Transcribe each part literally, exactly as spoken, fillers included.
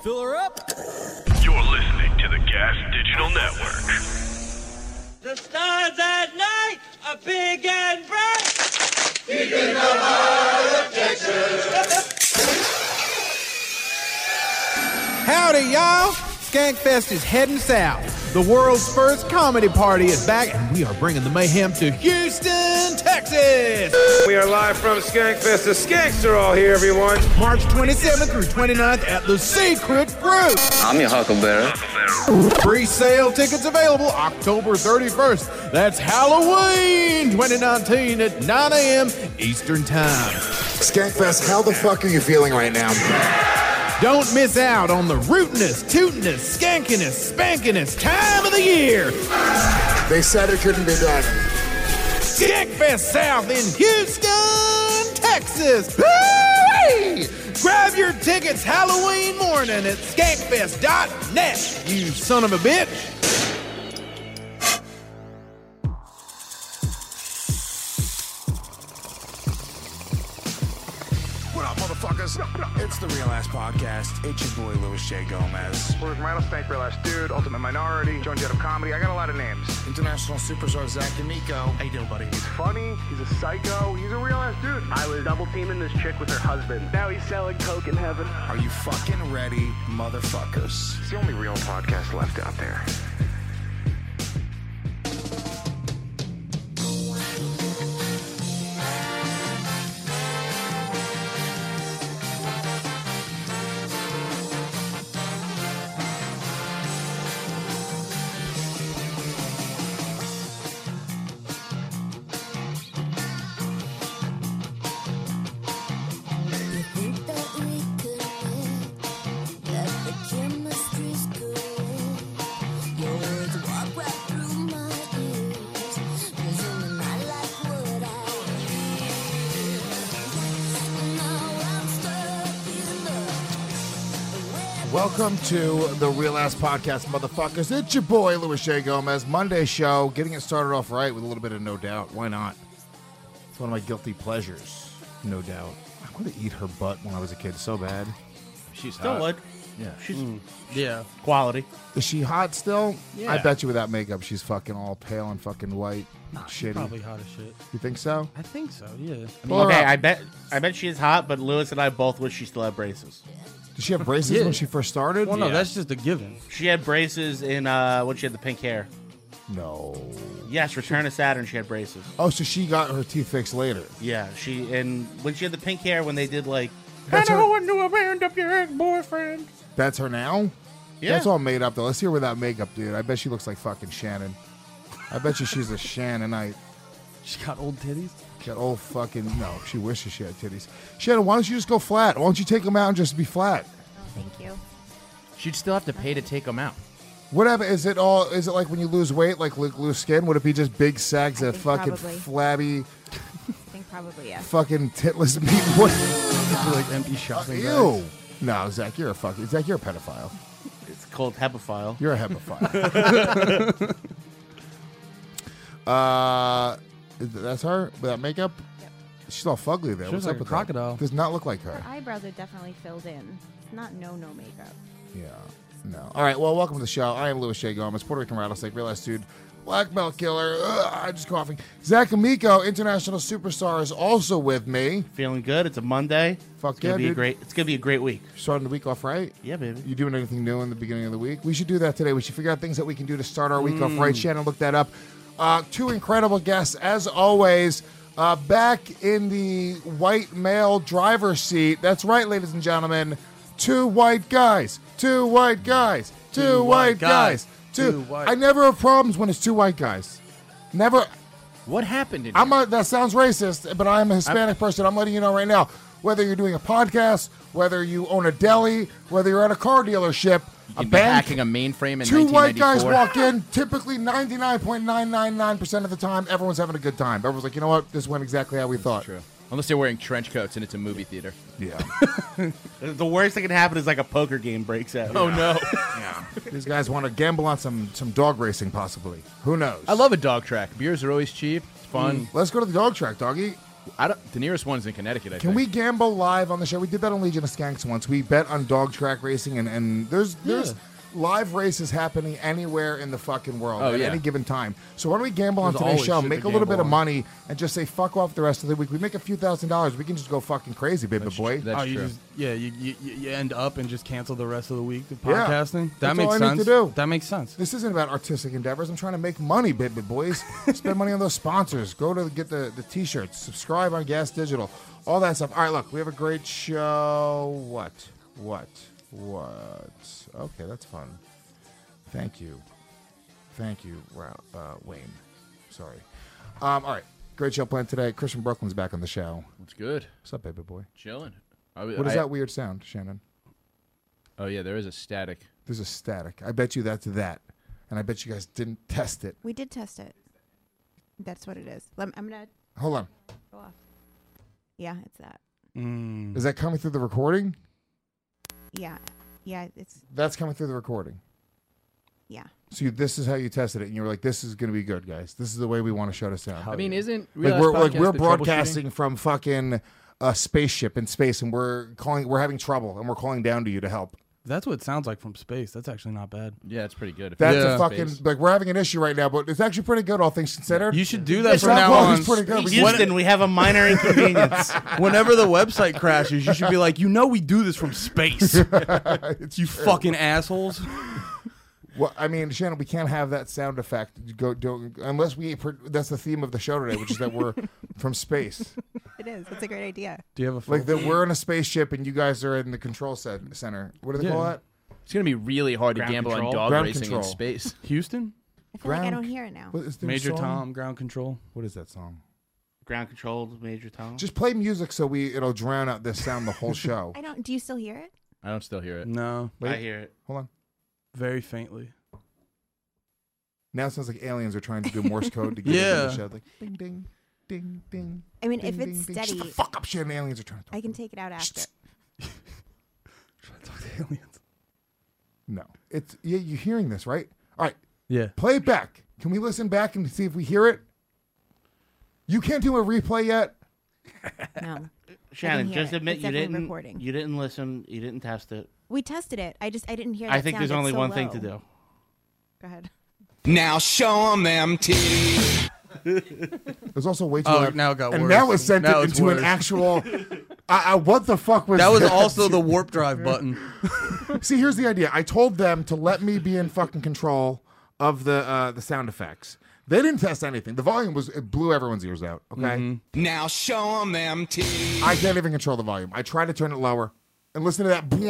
Fill her up. You're listening to the Gas Digital Network. The stars at night are big and bright. Deep in the heart of Texas. Howdy, y'all. Skankfest is heading south. The world's first comedy party is back, and we are bringing the mayhem to Houston, Texas. We are live from Skankfest. The Skanks are all here, everyone. March twenty-seventh through twenty-ninth at the Secret Fruit. I'm your Huckleberry. Pre-sale tickets available October thirty-first. That's Halloween twenty nineteen at nine a.m. Eastern Time. Skankfest, how the fuck are you feeling right now? Don't miss out on the rootinest, tootinest, skankinest, spankinest time of the year. They said it couldn't be done. Skankfest South in Houston, Texas. Woo-wee! Grab your tickets Halloween morning at skankfest dot net, you son of a bitch. It's the Real Ass Podcast. It's your boy, Louis J. Gomez. Where's Rattlesnake, Real Ass Dude, Ultimate Minority, Joan Jett of Comedy. I got a lot of names. International superstar Zach D'Amico. How you doing, buddy? He's funny. He's a psycho. He's a real ass dude. I was double teaming this chick with her husband. Now he's selling coke in heaven. Are you fucking ready, motherfuckers? It's the only real podcast left out there. Welcome to the Real Ass Podcast, motherfuckers. It's your boy, Louis J. Gomez. Monday show, getting it started off right with a little bit of No Doubt. Why not? It's one of my guilty pleasures, No Doubt. I wanted to eat her butt when I was a kid so bad. She's still would. Yeah. She's mm. yeah quality. Is she hot still? Yeah. I bet you without makeup, she's fucking all pale and fucking white. Nah, shitty. she's probably hot as shit. You think so? I think so. Yeah. I mean, okay, I bet. I bet she is hot, but Lewis and I both wish she still had braces. Did she have braces Yeah. when she first started? Well, no, Yeah. that's just a given. She had braces in uh, when she had the pink hair. No. Yes, Return of Saturn. She had braces. Oh, so she got her teeth fixed later. Yeah, she and when she had the pink hair, when they did like, That's I her- know when to abandon up your ex-boyfriend. That's her now? Yeah. That's all made up, though. Let's hear her without makeup, dude. I bet she looks like fucking Shannon. I bet you she's a Shannonite. She got old titties? Got old fucking... No, she wishes she had titties. Shannon, why don't you just go flat? Why don't you take them out and just be flat? Thank you. She'd still have to pay to take them out. Whatever. Is it all... Is it like when you lose weight, like lo- lose skin? Would it be just big sags I of think fucking probably. flabby... I think probably, yeah. Fucking titless meat? What? Like empty shopping bags. Ew. No, Zach, you're a fucking... Zach, you're a pedophile. It's called hepaphile. You're a hepaphile. uh, that's her without makeup. Yep. She's all fugly there. She What's looks like up a with crocodile. That? Does not look like her. Her eyebrows are definitely filled in. It's not no no makeup. Yeah. No. All right. Well, welcome to the show. I am Louis J. Gomez, Puerto Rican Rattlesnake, Real Ass Dude, Black Belt Killer. Ugh, I'm just coughing. Zach Amico, international superstar, is also with me. Feeling good. It's a Monday. Fuck It's gonna yeah, be a dude. great. It's gonna be a great week. Starting the week off right. Yeah, baby. You doing anything new in the beginning of the week? We should do that today. We should figure out things that we can do to start our week off right. Shannon looked that up. Uh, two incredible guests, as always. Uh, back in the white male driver's seat. That's right, ladies and gentlemen. Two white guys. Two white guys. Two, Two white white guys. guys. Two. Two white- I never have problems when it's two white guys. Never. What happened in I'm a, that sounds racist, but I'm a Hispanic person. I'm letting you know right now. Whether you're doing a podcast, whether you own a deli, whether you're at a car dealership, You a can be bank, hacking a mainframe in two white guys nineteen ninety-four. walk in. Typically, ninety-nine point nine nine nine percent of the time, everyone's having a good time. Everyone's like, you know what? This went exactly how we thought. True. Unless they're wearing trench coats and it's a movie theater. Yeah. The worst that can happen is like a poker game breaks out. Oh, no. Yeah. These guys want to gamble on some, some dog racing, possibly. Who knows? I love a dog track. Beers are always cheap. It's fun. Let's go to the dog track, doggy. I don't. The nearest one's in Connecticut. I Can think. we gamble live on the show? We did that on Legion of Skanks once. We bet on dog track racing, and, and there's there's Yeah. live races happening anywhere in the fucking world Oh, at yeah. any given time. So why don't we gamble on There's today's always show, shit make to a little bit gamble of on. money, and just say fuck off the rest of the week? We make a few thousand dollars. We can just go fucking crazy, baby That's boy. tr- That's oh, you true. just yeah, you, you you end up and just cancel the rest of the week of Yeah. podcasting. That That's makes all I sense. need to do. That makes sense. This isn't about artistic endeavors. I'm trying to make money, baby boys. Spend money on those sponsors. Go to get the, the t-shirts. Subscribe on Gas Digital. All that stuff. All right, look, we have a great show. What? What? What? Okay, that's fun. Thank you. Thank you, Ra- uh, Wayne. Sorry. Um, all right, great show planned today. Christian Brooklyn's back on the show. What's good? What's up, baby boy? Chilling. I, What is I- that weird sound, Shannon? Oh yeah, there is a static. There's a static. I bet you that's that. And I bet you guys didn't test it. We did test it. That's what it is. Lem- I'm gonna Hold on. go off. Yeah, it's that. Mm. Is that coming through the recording? Yeah, yeah, it's That's coming through the recording. yeah. So you, this is how you tested it, and you were like, "This is going to be good, guys. This is the way we want to shut us down." I mean, isn't like Real we're Ass like Podcast we're the broadcasting troubleshooting? from fucking a spaceship in space, and we're calling. We're having trouble, and we're calling down to you to help. That's what it sounds like from space. That's actually not bad. Yeah, it's pretty good. If That's you're a in fucking space. like we're having an issue right now, but it's actually pretty good, all things considered. You should do that It's from not now wrong, on. it's pretty good. We- Houston, we have a minor inconvenience. Whenever the website crashes, you should be like, you know, we do this from space. It's you true. fucking assholes. Well, I mean, Shannon, we can't have that sound effect. You Go, don't, unless we. That's the theme of the show today, which is that we're from space. It is. It's a great idea. Do you have a Like that, we're in a spaceship, and you guys are in the control set, center. What do they Yeah. call that? It's gonna be really hard Ground to gamble control? on dog Ground racing control. in space. Houston? I feel like I Ground- don't hear it now. What is their Major song? Tom, ground control. What is that song? Ground controlled, Major Tom. Just play music so we it'll drown out this sound the whole show. I don't. Do you still hear it? I don't still hear it. No, I hear it. Hold on. very faintly. Now it sounds like aliens are trying to do Morse code to get Yeah. into the show. Like ding ding ding ding. I mean, ding, if it's ding, ding. steady, Shut the fuck up, Shannon. Aliens are trying to talk. I can take it out after. Trying to talk to aliens. No, it's yeah. You're hearing this, right? All right, Yeah. play it back. Can we listen back and see if we hear it? You can't do a replay yet. No. Shannon, hear just it. admit It's you definitely didn't. recording. You didn't listen. You didn't test it. We tested it. I just I didn't hear. That I think sound. there's It's only so one thing low. to do. Go ahead. Now show them them titties. There's also way too Oh, loud. now it got and worse. now it sent Now it it's into an worse. actual. I, I, what the fuck was That was that? also the warp drive button. See, here's the idea. I told them to let me be in fucking control of the uh, the sound effects. They didn't test anything. The volume was it blew everyone's ears out. Okay, Mm-hmm. Now show them them titties. I can't even control the volume. I tried to turn it lower and listen to that. It's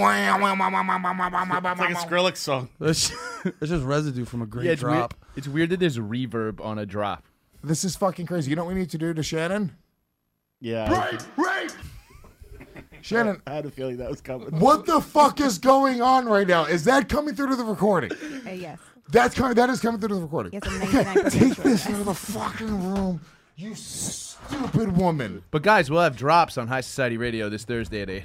like a Skrillex song. It's it's just residue from a great Yeah, it's weird. drop. It's weird that there's reverb on a drop. This is fucking crazy. You know what we need to do to Shannon? Yeah. Right. Shannon, I had a feeling that was coming. what the fuck is going on right now? Is that coming through to the recording? Uh, yes. That's coming. That is coming through to the recording. Yes, I'm ninety-nine percent Take sure. this out of the fucking room, you stupid woman. But guys, we'll have drops on High Society Radio this Thursday at eight.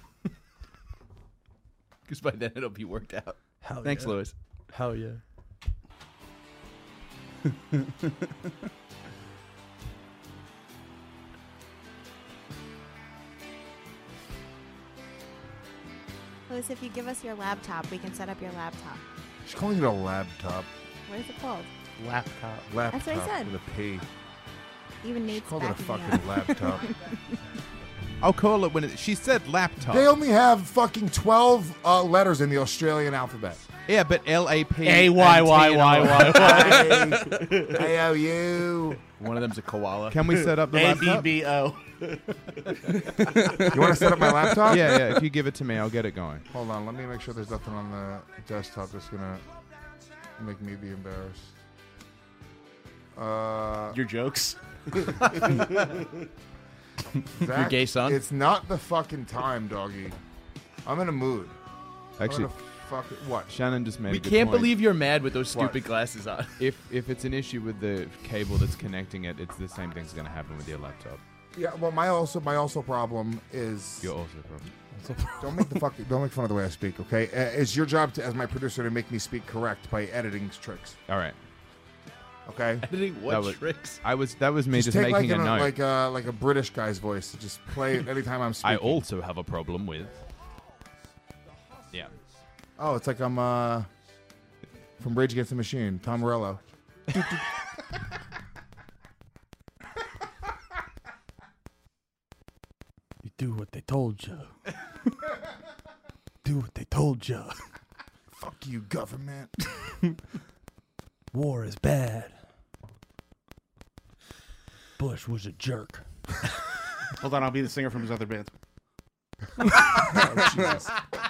Because by then it'll be worked out. Hell Thanks, yeah. Lewis. Hell yeah. Louis, if you give us your laptop, we can set up your laptop. She's calling it a laptop. What is it called? Laptop. Laptop That's what I said. with a P. Even Nate's Called it a backing me fucking up. laptop. I'll call it when it, she said laptop. They only have fucking twelve uh, letters in the Australian alphabet. Yeah, but L A P A Y Y Y Y Y. A O U. One of them's a koala. Can we set up the A B laptop? B O. You want to set up my laptop? Yeah, yeah. If you give it to me, I'll get it going. Hold on, let me make sure there's nothing on the desktop that's gonna make me be embarrassed. Uh, Your jokes. Zach, Your gay son? It's not the fucking time, doggy. I'm in a mood. Actually, I'm gonna fuck it. What? Shannon just made We a good can't point. believe you're mad with those What? stupid glasses on. If if it's an issue with the cable that's connecting it, it's the same thing's going to happen with your laptop. Yeah. Well, my also my also problem is You're also a problem. don't make the fuck don't make fun of the way I speak. Okay, uh, it's your job to, as my producer to make me speak correct by editing tricks. All right. Okay. Editing what That was- tricks? I was that was me just, take making like a an, note. like uh, like a British guy's voice. Just play it anytime I'm I speaking. also have a problem with. Yeah. Oh, it's like I'm uh, from Rage Against the Machine, Tom Morello. You do what they told you. Do what they told you. Fuck you, government. War is bad. Bush was a jerk. Hold on, I'll be the singer from his other band. Oh, Jesus.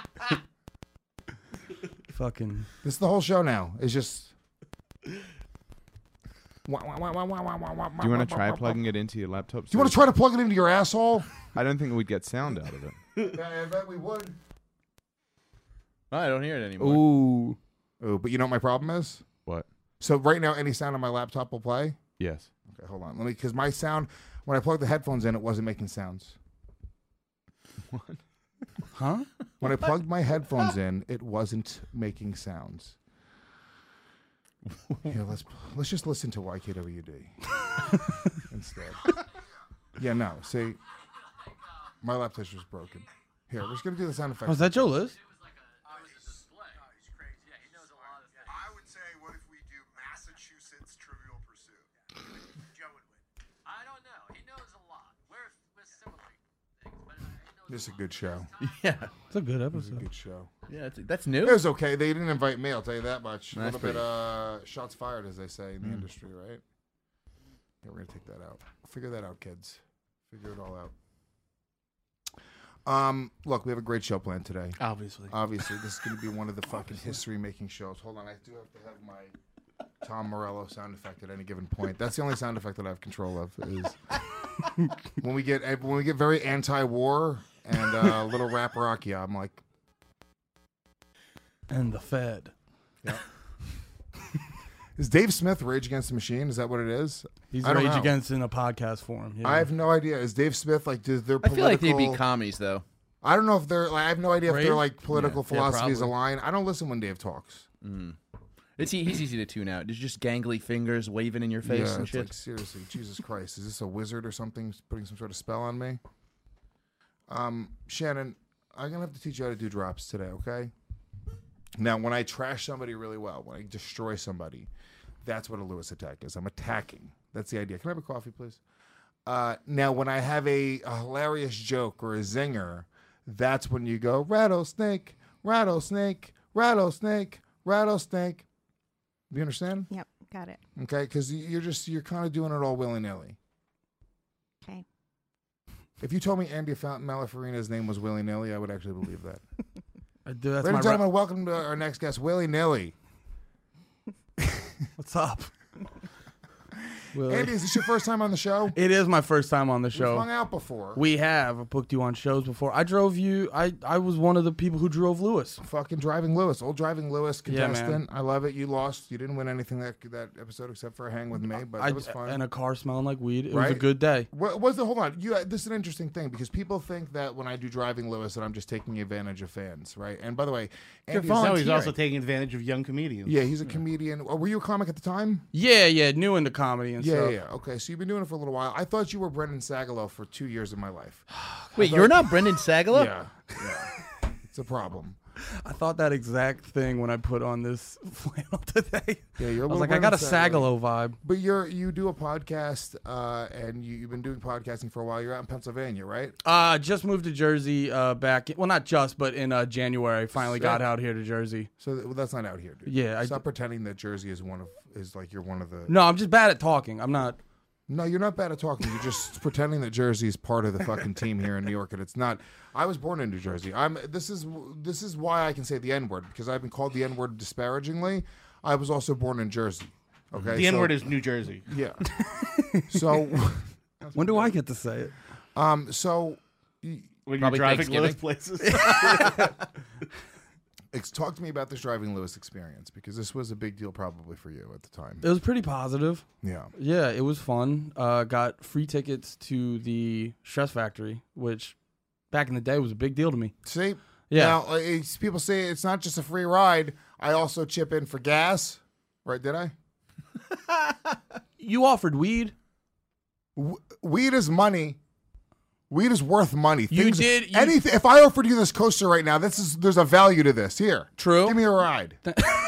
Fucking. This is the whole show now. It's just. Do you want to try plugging it into your laptop? Do you want to try to plug it into your asshole? I don't think we'd get sound out of it. Yeah, I bet we would. Oh, I don't hear it anymore. Ooh. Ooh, but you know what my problem is? What? So right now, any sound on my laptop will play? Yes. Okay, hold on. Let me, because my sound, when I plugged the headphones in, it wasn't making sounds. What? Huh? When I plugged my headphones in, it wasn't making sounds. Here, let's let's just listen to Y K W D instead. Yeah, no. See, my laptop's just broken. Here, we're just gonna do the sound effects. Oh, is that Joe Liz? I would say, what if we do Massachusetts Trivial Pursuit? Joe would win. I don't know. He knows a lot. We're, we're similar things, but he knows This is a good show. Yeah. It's a good This is a episode. good show. Yeah, it's, that's new. It was okay. They didn't invite me. I'll tell you that much. A That's little bit pretty- uh, shots fired, as they say in the Mm. industry, right? Yeah, we're gonna take that out. Figure that out, kids. Figure it all out. Um, look, we have a great show planned today. Obviously. Obviously, this is going to be one of the fucking history-making shows. Hold on, I do have to have my Tom Morello sound effect at any given point. That's the only sound effect that I have control of. Is when we get when we get very anti-war and uh, a little rap rock. Yeah, I'm like, And the Fed. yeah. Is Dave Smith Rage Against the Machine? Is that what it is? He's I don't Rage know. Against in a podcast form. Yeah. I have no idea. Is Dave Smith like? Does their I feel like political? they'd be commies, though. I don't know if they're. Like, I have no idea if Rage? their like political Yeah. Yeah, philosophies probably. align. I don't listen when Dave talks. Mm. It's e- he's easy to tune out. There's just gangly fingers waving in your face yeah, and it's shit. like seriously, Jesus Christ, is this a wizard or something putting some sort of spell on me? Um, Shannon, I'm gonna have to teach you how to do drops today, okay? Now, when I trash somebody really well, when I destroy somebody, that's what a Lewis attack is. I'm attacking. That's the idea. Can I have a coffee, please? Uh, now, when I have a, a hilarious joke or a zinger, that's when you go rattlesnake, rattlesnake, rattlesnake, rattlesnake. Do you understand? Yep, got it. Okay, because you're just you're kind of doing it all willy nilly. Okay. If you told me Andy Fountain Malafarina's name was willy nilly, I would actually believe that. I do. That's Ladies my and gentlemen, welcome to our next guest, Willy Nilly. What's up? Willie. Andy, is this your first time on the show? It is my first time on the We've show. hung out before. We have. I booked you on shows before. I drove you. I, I was one of the people who drove Lewis. Fucking Driving Lewis, old Driving Lewis Yeah, contestant. man. I love it. You lost. You didn't win anything that that episode except for a hang with me, but I, it was fun. And a car smelling like weed. It Right? was a good day. What was the? Hold on. You. This is an interesting thing because people think that when I do Driving Lewis, that I'm just taking advantage of fans, right? And by the way, Andy's No, he's also taking advantage of young comedians. Yeah, he's a comedian. Oh, were you a comic at the time? Yeah, yeah, new into comedy and Yeah, stuff. yeah, yeah. Okay, so you've been doing it for a little while. I thought you were Brendan Sagalow for two years of my life. Wait, you're not Brendan Sagalow? Yeah, yeah. It's a problem. I thought that exact thing when I put on this flannel today. Yeah, you're. A I was little like, I got a Brendan Sagalow vibe. But you're you do a podcast, uh, and you, you've been doing podcasting for a while. You're out in Pennsylvania, right? Uh, just moved to Jersey. Uh, back well, not just, but in uh, January, finally got Sick. out here to Jersey. So th- well, that's not out here, dude. Yeah, I Stop pretending that Jersey is one of is like you're one of the. No, I'm just bad at talking. I'm not. No, you're not bad at talking. You're just pretending that Jersey is part of the fucking team here in New York, and it's not. I was born in New Jersey. I'm. This is this is why I can say the N word because I've been called the N word disparagingly. I was also born in Jersey. Okay, The N so- word is New Jersey. Yeah. So. When do I get to say it? Um. So. When you're Probably driving Lewis Thanksgiving. places. Ex- talk to me about this Driving Lewis experience because this was a big deal probably for you at the time. It was pretty positive. Yeah. Yeah, it was fun. Uh, got free tickets to the Stress Factory, which back in the day was a big deal to me. See? Yeah. Now, uh, it's, people say it's not just a free ride. I also chip in for gas. Right, did I? You offered weed. W- weed is money. Weed is worth money. You Things- did- you- anything. If I offered you this coaster right now, this is there's a value to this. Here, True. give me a ride.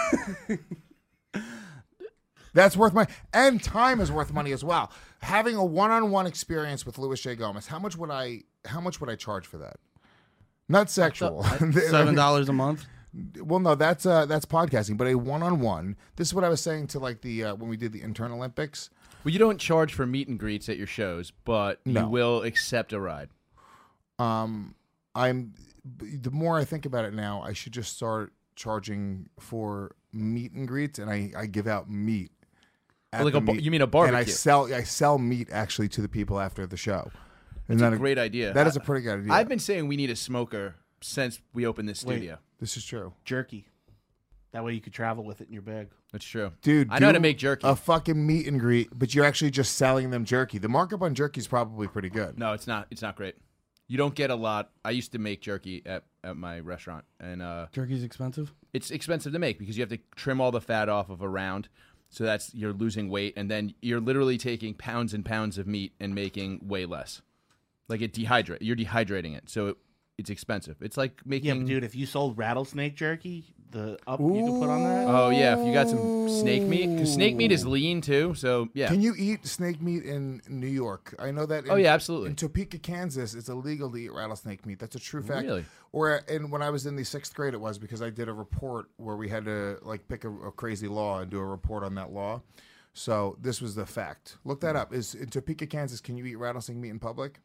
That's worth money, and time is worth money as well. Having a one-on-one experience with Luis J. Gomez, how much would I? How much would I charge for that? Not sexual. Seven dollars a month. Well, no, that's uh, that's podcasting, but a one-on-one. This is what I was saying to like the uh, when we did the intern Olympics. Well, you don't charge for meet and greets at your shows, but No. you will accept a ride. Um, I'm. The more I think about it now, I should just start charging for meet and greets, and I, I give out meat. at Like the a bar- meet. you mean a And barbecue? I sell I sell meat actually to the people after the show. That's Isn't a that great idea. That is a pretty good idea. I've been saying we need a smoker since we opened this Wait. studio. This is true. Jerky. That way you could travel with it in your bag. That's true. Dude, I know how to do make jerky. A fucking meet and greet, but you're actually just selling them jerky. The markup on jerky is probably pretty good. No, it's not. It's not great. You don't get a lot. I used to make jerky at, at my restaurant, and uh, Jerky's expensive. it's expensive to make because you have to trim all the fat off of a round. So that's you're losing weight, and then you're literally taking pounds and pounds of meat and making way less. Like it dehydrate. You're dehydrating it, so it, it's expensive. It's like making. Yeah, but dude, if you sold rattlesnake jerky, the up you could put on that. Oh yeah, if you got some snake meat, because snake meat is lean too. So yeah. Can you eat snake meat in New York? I know that. In, Oh, yeah, absolutely. In Topeka, Kansas, it's illegal to eat rattlesnake meat. That's a true fact. Really? Or and when I was in the sixth grade, it was because I did a report where we had to like pick a, a crazy law and do a report on that law. So this was the fact. Look that up. Is in Topeka, Kansas, can you eat rattlesnake meat in public?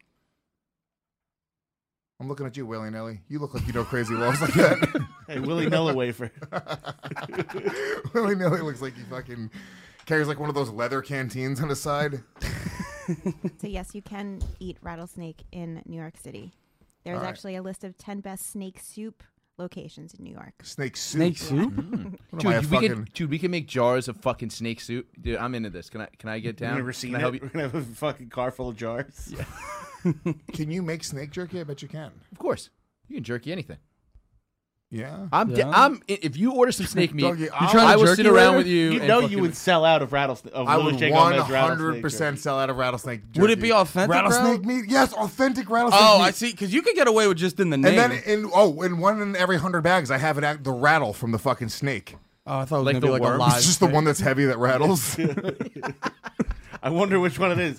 I'm looking at you, willy nilly. You look like you know crazy laws like that. Hey, Willy Nilla wafer. Willy nilly looks like he fucking carries like one of those leather canteens on the side. So yes, you can eat rattlesnake in New York City. There's All right. actually a list of ten best snake soup locations in New York. Snake soup. Snake soup? Mm. What am I, a Dude, we fucking- can, dude, we can make jars of fucking snake soup. Dude, I'm into this. Can I? Can I get down? You never Can seen I it? help you? We're gonna have a fucking car full of jars. Yeah. Can you make snake jerky? I bet you can. Of course, you can jerky anything. Yeah. I'm. Yeah. di- I'm. If you order some snake meat, Doggy, you I'll- I will jerky sit around later? with you. You and know fucking- you would sell out of rattlesnake. Of I Louis would J. one Gomez hundred rattlesnake percent jerky. sell out of rattlesnake jerky. Would it be authentic, rattlesnake bro? meat? Yes, authentic rattlesnake Oh, meat. I see. Because you could get away with just in the name. And then in oh, in one in every hundred bags, I have it at the rattle from the fucking snake. Oh, I thought it was Like gonna be the like worm? a live. It's just the one that's heavy that rattles. I wonder which one it is.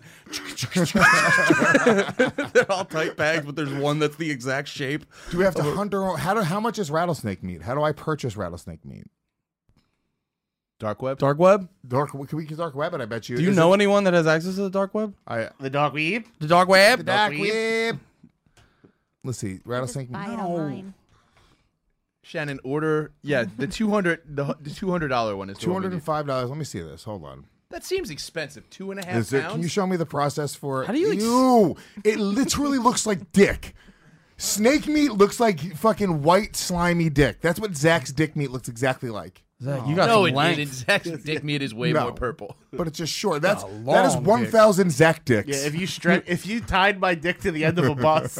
They're all tight bags, but there's one that's the exact shape. Do we have to hunt our own? How do how much is rattlesnake meat? How do I purchase rattlesnake meat? Dark web. Dark web? Dark. Can we use dark web? And I bet you. Do you is know it- anyone that has access to the dark web? I The dog weeb. The dark web? the dark Dark web. Let's see. Rattlesnake Buy meat. it online. Shannon, order. Yeah, the two hundred. The, the two hundred dollar one is the Two one we hundred and need. five dollars. Let me see this. Hold on. That seems expensive. Two and a half Is it, pounds. can you show me the process for it? How do you ex- Ew, it literally looks like dick. Snake meat looks like fucking white slimy dick. That's what Zach's dick meat looks exactly like. Zach, you got no, some it length. didn't. Zach's dick meat is way No. more purple. But it's just short. That's a that is long one thousand Zach dicks. Yeah, if you stretch, if you tied my dick to the end of a bus.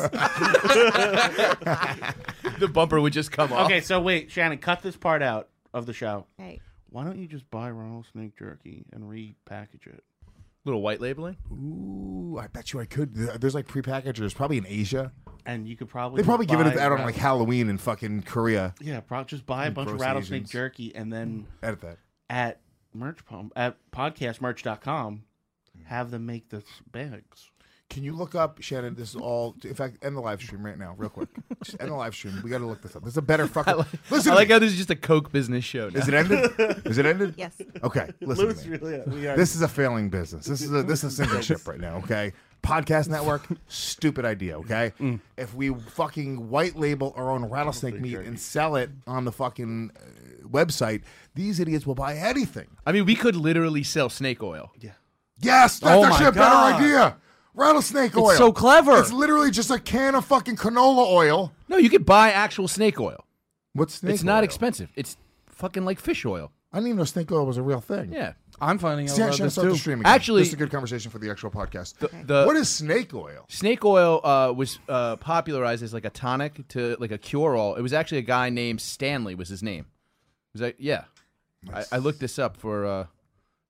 The bumper would just come off. Okay, so wait, Shannon, cut this part out of the show. Right. Why don't you just buy rattlesnake jerky and repackage it? Little white labeling. Ooh, I bet you I could. There's like prepackagers, probably in Asia. And you could probably They probably give it buy out on rattle- like Halloween in fucking Korea. Yeah, probably just buy a And bunch of gross rattlesnake Asians. jerky and then Edit that. at merch pump at podcast merch dot com have them make the bags. Can you look up, Shannon? This is all. In fact, end the live stream right now, real quick. Just end the live stream. We got to look this up. This is a better fucking. I like, Listen, I to like me. how this is just a Coke business show now. Is it ended? Is it ended? Yes. Okay, listen Louis, to me. really, we are- This is a failing business. This is a this is a sinking ship right now. Okay, podcast network, stupid idea. Okay, if we fucking white label our own rattlesnake meat and sell it on the fucking uh, website, these idiots will buy anything. I mean, we could literally sell snake oil. Yeah. Yes, that's Oh actually my a better God. idea. Rattlesnake oil. It's so clever. It's literally just a can of fucking canola oil. No, you could buy actual snake oil. What's snake It's not oil? expensive. It's fucking like fish oil. I didn't even know snake oil was a real thing. Yeah. I'm finding out Shannon, about this start the too. stream again. Actually- this is a good conversation for the actual podcast. The, the what is snake oil? snake oil uh, was uh, popularized as like a tonic to like a cure all. It was actually a guy named Stanley was his name. It was like, yeah. I, I looked this up for uh,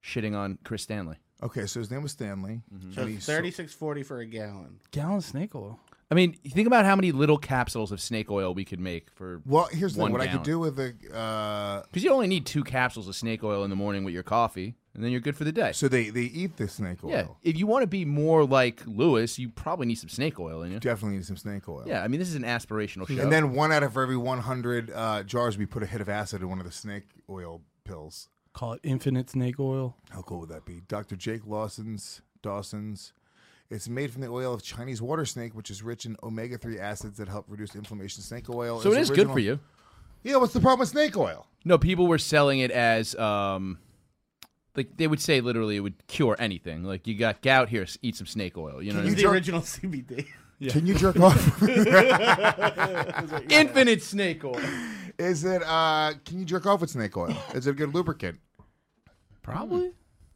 shitting on Chris Stanley. Okay, so his name was Stanley. So And he it's so- thirty-six forty for a gallon. Gallon of snake oil. I mean, you think about how many little capsules of snake oil we could make for Well, here's the one thing. What I gallon. could do with the uh, Because you only need two capsules of snake oil in the morning with your coffee, and then you're good for the day. so they they eat the snake oil. Yeah, if you want to be more like Lewis, you probably need some snake oil in you. Definitely need some snake oil. Yeah, I mean, this is an aspirational show. And then one out of every one hundred uh, jars, we put a hit of acid in one of the snake oil pills. Call it infinite snake oil. How cool would that be? Doctor Jake Lawson's, Dawson's. It's made from the oil of Chinese water snake, which is rich in omega three acids that help reduce inflammation. Snake oil so it is good original- for you. Yeah, what's the problem with snake oil? No, people were selling it as, um, like they would say literally it would cure anything. Like you got gout, here, s- eat some snake oil. You know, It's what I the mean? original C B D. Can you jerk off? Infinite snake oil. Is it? Uh, can you jerk off with snake oil? Is it a good lubricant? Probably.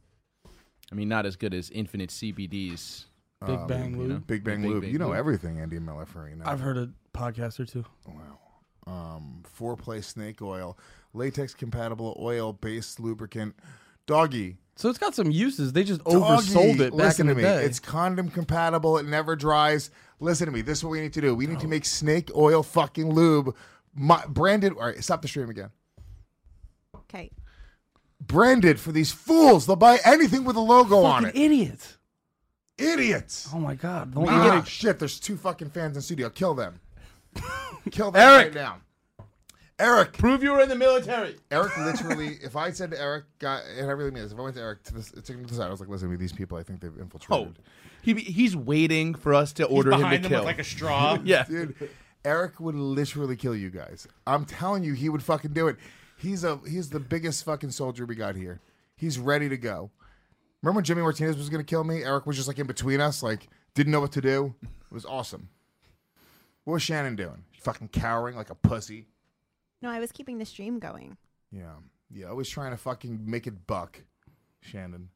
I mean, not as good as Infinite C B D's. Big Um, Bang you Lube. know? Big Bang Big Lube. Bang You know Lube. everything, Andy Malafarina. I've heard a podcast or two. Wow. Um, four-play snake oil, latex compatible oil-based lubricant. Doggy. So it's got some uses. They just Doggy, oversold it back listen in the to me. day. It's condom compatible. It never dries. Listen to me. This is what we need to do. We need to make snake oil fucking lube. My, branded. All right, stop the stream again. Okay. Branded for these fools. They'll buy anything with a logo on it. Fucking idiots. Idiots. Oh my god. Don't Ah, you get shit, there's two fucking fans in studio. Kill them. Kill them Eric. right now. Eric. Prove you were in the military. Eric literally, if I said to Eric, got, and I really mean this, if I went to Eric to this, to him to the side, I was like, listen to me, these people, I think they've Oh, infiltrated. he he's waiting for us to order him to behind them kill. with like a straw. yeah, Dude, Eric would literally kill you guys. I'm telling you, he would fucking do it. He's a he's the biggest fucking soldier we got here. He's ready to go. Remember when Jimmy Martinez was going to kill me? Eric was just like in between us, like didn't know what to do. It was awesome. What was Shannon doing? Fucking cowering like a pussy. No, I was keeping the stream going. Yeah, yeah. Always trying to fucking make it buck, Shannon.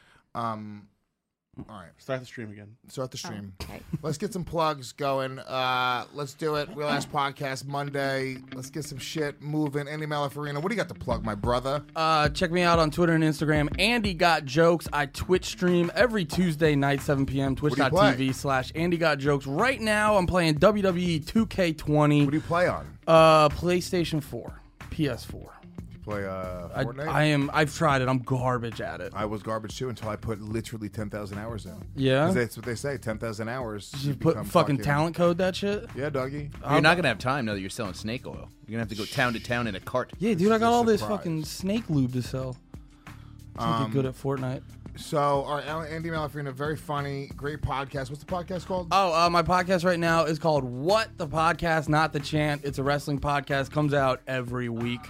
Um, all right. Start the stream again. Start the stream. Oh, okay. Let's get some plugs going. Uh, let's do it. Real Ass Podcast Monday. Let's get some shit moving. Andy Malafarina, what do you got to plug, my brother? Uh, check me out on Twitter and Instagram. Andy Got Jokes. I Twitch stream every Tuesday night, seven p.m. do you play? Twitch.tv slash Andy Got Jokes. Right now, I'm playing W W E two K twenty. What do you play on? Uh, PlayStation four, P S four. You play uh, I, Fortnite? I am. I've tried it. I'm garbage at it. I was garbage too until I put literally ten thousand hours in. Yeah? 'Cause that's what they say. Ten thousand hours. You you put become fucking talent code that shit. Yeah, doggy. you're not gonna have time now that you're selling snake oil. You're gonna have to go town to town in a cart. Yeah, dude, I got all this surprise. fucking snake lube to sell. So I Um, get good at Fortnite. So, all right, Andy Malafarina, very funny, great podcast. What's the podcast called? Oh, uh, my podcast right now is called What the Podcast, Not the Chant. It's a wrestling podcast. Comes out every week.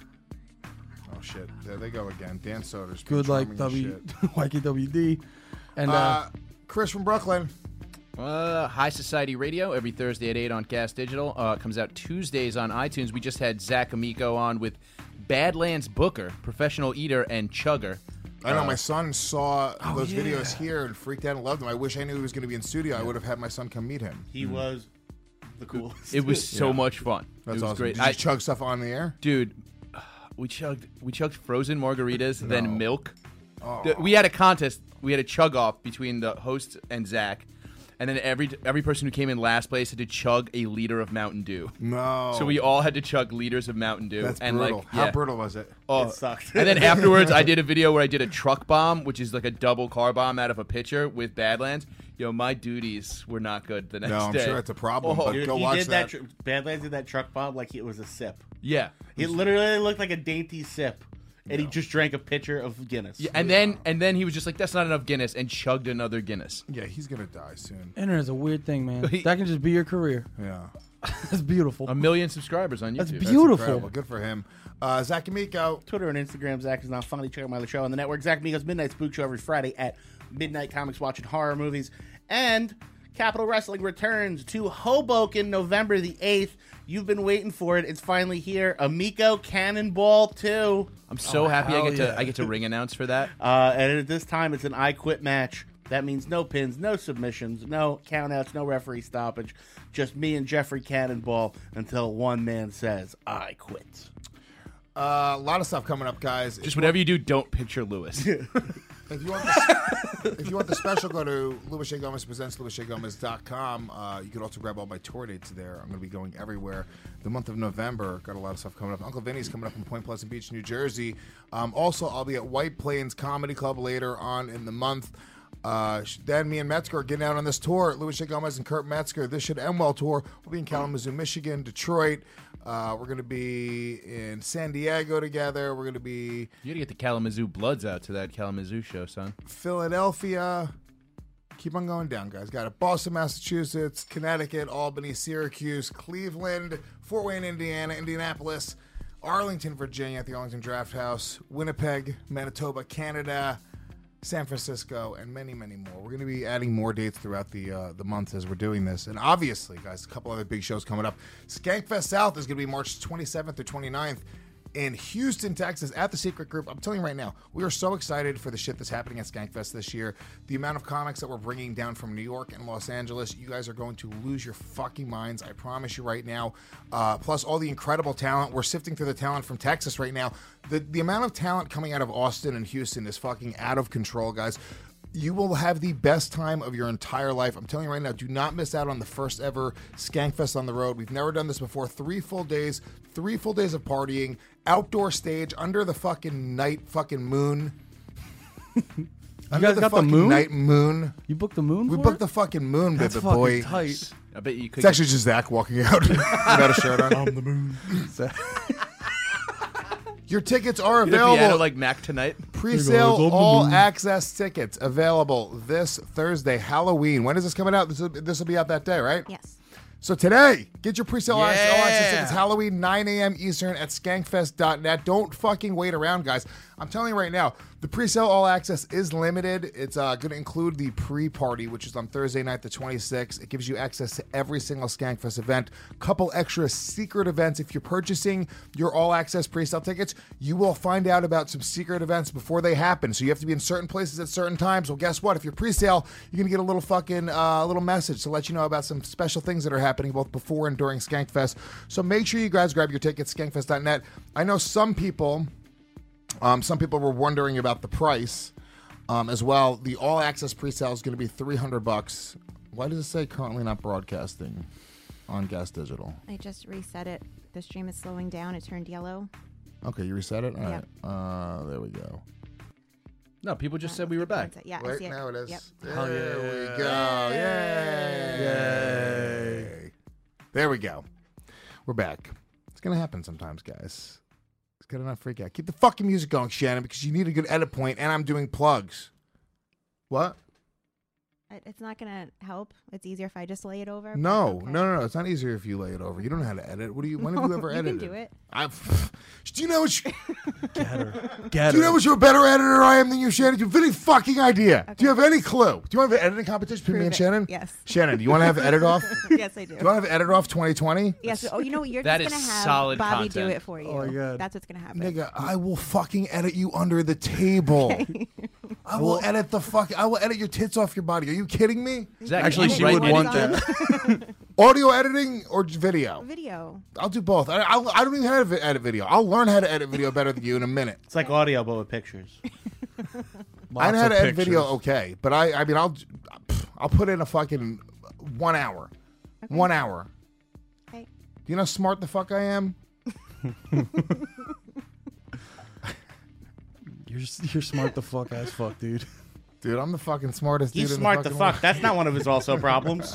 Oh shit! There they go again. Dan Soder's Good like charming as W shit. Y K W D. And uh, Uh, Chris from Brooklyn. Uh, High Society Radio every Thursday at eight on Gas Digital. Uh, comes out Tuesdays on iTunes. We just had Zach Amico on with Badlands Booker, Professional Eater, and Chugger. I know Uh, my son saw oh, those yeah. videos here and freaked out and loved them. I wish I knew he was going to be in studio. I would have had my son come meet him. He was the coolest. It was so Yeah. much fun. That's it was awesome. great. Did you I- chug stuff on the air? Dude, we chugged we chugged frozen margaritas, then milk. Oh. The- We had a contest. We had a chug off between the host and Zach, and then every every person who came in last place had to chug a liter of Mountain Dew. No. So we all had to chug liters of Mountain Dew. That's and brutal. Like, How yeah. brutal was it? Oh, It sucked. And then afterwards, I did a video where I did a truck bomb, which is like a double car bomb out of a pitcher with Badlands. Yo, my duties were not good the next No, I'm day. sure it's a problem, Oh, but Dude, go he watch did that. that. tr- Badlands did that truck bomb like it was a sip. yeah. It literally looked like a dainty sip, and he just drank a pitcher of Guinness. Yeah, and then and then he was just like, "That's not enough Guinness," and chugged another Guinness. Yeah, he's going to die soon. internet is a weird thing, man. That can just be your career. Yeah. That's beautiful. A million subscribers on YouTube. That's That's beautiful. incredible. Good for him. Uh, Zach Amico. Twitter and Instagram, Zach is not funny. Check out my other show on the network, Zach Migos Midnight Spook Show every Friday at midnight. Comics, watching horror movies, and Capital Wrestling returns to Hoboken November the eighth. You've been waiting for it. It's finally here. Amico Cannonball two. I'm so Oh, happy I hell get to yeah. I get to ring announce for that. Uh, and at this time, it's an I Quit match. That means no pins, no submissions, no countouts, no referee stoppage. Just me and Jeffrey Cannonball until one man says, I quit. Uh, a lot of stuff coming up, guys. Just whatever you do, don't picture Lewis. If you want the, if you want the special, go to Louis J. Gomez Presents, louis j gomez dot com. Uh, you can also grab all my tour dates there. I'm going to be going everywhere. The month of November, got a lot of stuff coming up. Uncle Vinny's coming up in Point Pleasant Beach, New Jersey. Um, also, I'll be at White Plains Comedy Club later on in the month. Uh, then me and Metzger are getting out on this tour. Louis J. Gomez and Kurt Metzger. This should end well tour. We'll be in Kalamazoo, Michigan, Detroit. Uh, we're going to be in San Diego together. We're going to be... You got to get the Kalamazoo Bloods out to that Kalamazoo show, son. Philadelphia. Keep on going down, guys. Got it. Boston, Massachusetts, Connecticut, Albany, Syracuse, Cleveland, Fort Wayne, Indiana, Indianapolis, Arlington, Virginia at the Arlington Draft House, Winnipeg, Manitoba, Canada, San Francisco, and many, many more. We're going to be adding more dates throughout the uh, the month as we're doing this. And obviously, guys, a couple other big shows coming up. Skankfest South is going to be March twenty-seventh through twenty-ninth in Houston, Texas, at the Secret Group. I'm telling you right now, we are so excited for the shit that's happening at Skankfest this year. The amount of comics that we're bringing down from New York and Los Angeles, you guys are going to lose your fucking minds. I promise you right now. Uh, plus, all the incredible talent. We're sifting through the talent from Texas right now. The, the amount of talent coming out of Austin and Houston is fucking out of control, guys. You will have the best time of your entire life. I'm telling you right now, do not miss out on the first ever Skankfest on the road. We've never done this before. Three full days, three full days of partying, outdoor stage, under the fucking night fucking moon. Under guys the got the fucking moon? night moon. You booked the moon? We for booked it? the fucking moon, That's baby fucking boy. tight. I bet you could. It's actually just Zach walking out without a shirt on. On the moon. Your tickets are Get a available. piano like Mac tonight. Pre-sale Here goes, on the all moon. access tickets available this Thursday, Halloween. When is this coming out? This will, this will be out that day, right? Yes. So today, get your pre-sale all access- all access Yeah. tickets. Halloween, nine a.m. Eastern at skankfest dot net. Don't fucking wait around, guys. I'm telling you right now, the pre-sale all access is limited. It's uh, going to include the pre-party, which is on Thursday night, the twenty-sixth. It gives you access to every single Skankfest event. Couple extra secret events. If you're purchasing your all access pre-sale tickets, you will find out about some secret events before they happen. So you have to be in certain places at certain times. Well, guess what? If you're pre-sale, you're going to get a little fucking uh, little message to let you know about some special things that are happening both before and during Skankfest. So make sure you guys grab your tickets, skankfest dot net. I know some people... Um, some people were wondering about the price um, as well. The all-access pre-sale is going to be three hundred bucks. Why does it say currently not broadcasting on Gas Digital? I just reset it. The stream is slowing down. It turned yellow. Okay, you reset it? All Yep. right. Uh, there we go. No, people just said we were back. Yeah, I Right see it. now it is. Yep. There Oh, we yeah. go. Yay. Yay. There we go. We're back. It's going to happen sometimes, guys. It's going to not freak out. Keep the fucking music going, Shannon, because you need a good edit point, and I'm doing plugs. What? It- It's not going to help. It's easier if I just lay it over. but No, okay. no, no, no. It's not easier if you lay it over. You don't know how to edit. What do you? When have you ever You can edited? do it. I've, do you know what? You, Get her. Get do you know her. what? You're a better editor I am than you, Shannon. You have any fucking idea? Do you have any clue? Do you want to have an editing competition between me Prove and it. Shannon? Yes. Shannon, do you want to have edit off? Yes, I do. Do you want to have edit off twenty twenty? Yes. Oh, you know what? You're That just is going to have solid Bobby do content. it for you. Oh, my God. That's what's going to happen. Nigga, I will fucking edit you under the table. Okay. I will edit the fuck. I will edit your tits off your body. Are you kidding me? Zach, Actually, you she write would edit want on- that. Audio editing or video? Video. I'll do both. I, I, I don't even know how to edit video. I'll learn how to edit video better than you in a minute. It's like audio, but with pictures. I know how of to edit video pictures. okay, but I, I mean, I'll, I'll put in a fucking one hour, Okay. one hour. Okay. Do you know how smart the fuck I am? You're you're smart the fuck as fuck, dude. Dude, I'm the fucking smartest He's dude smart in the the fuck. fucking That's not one of his also problems.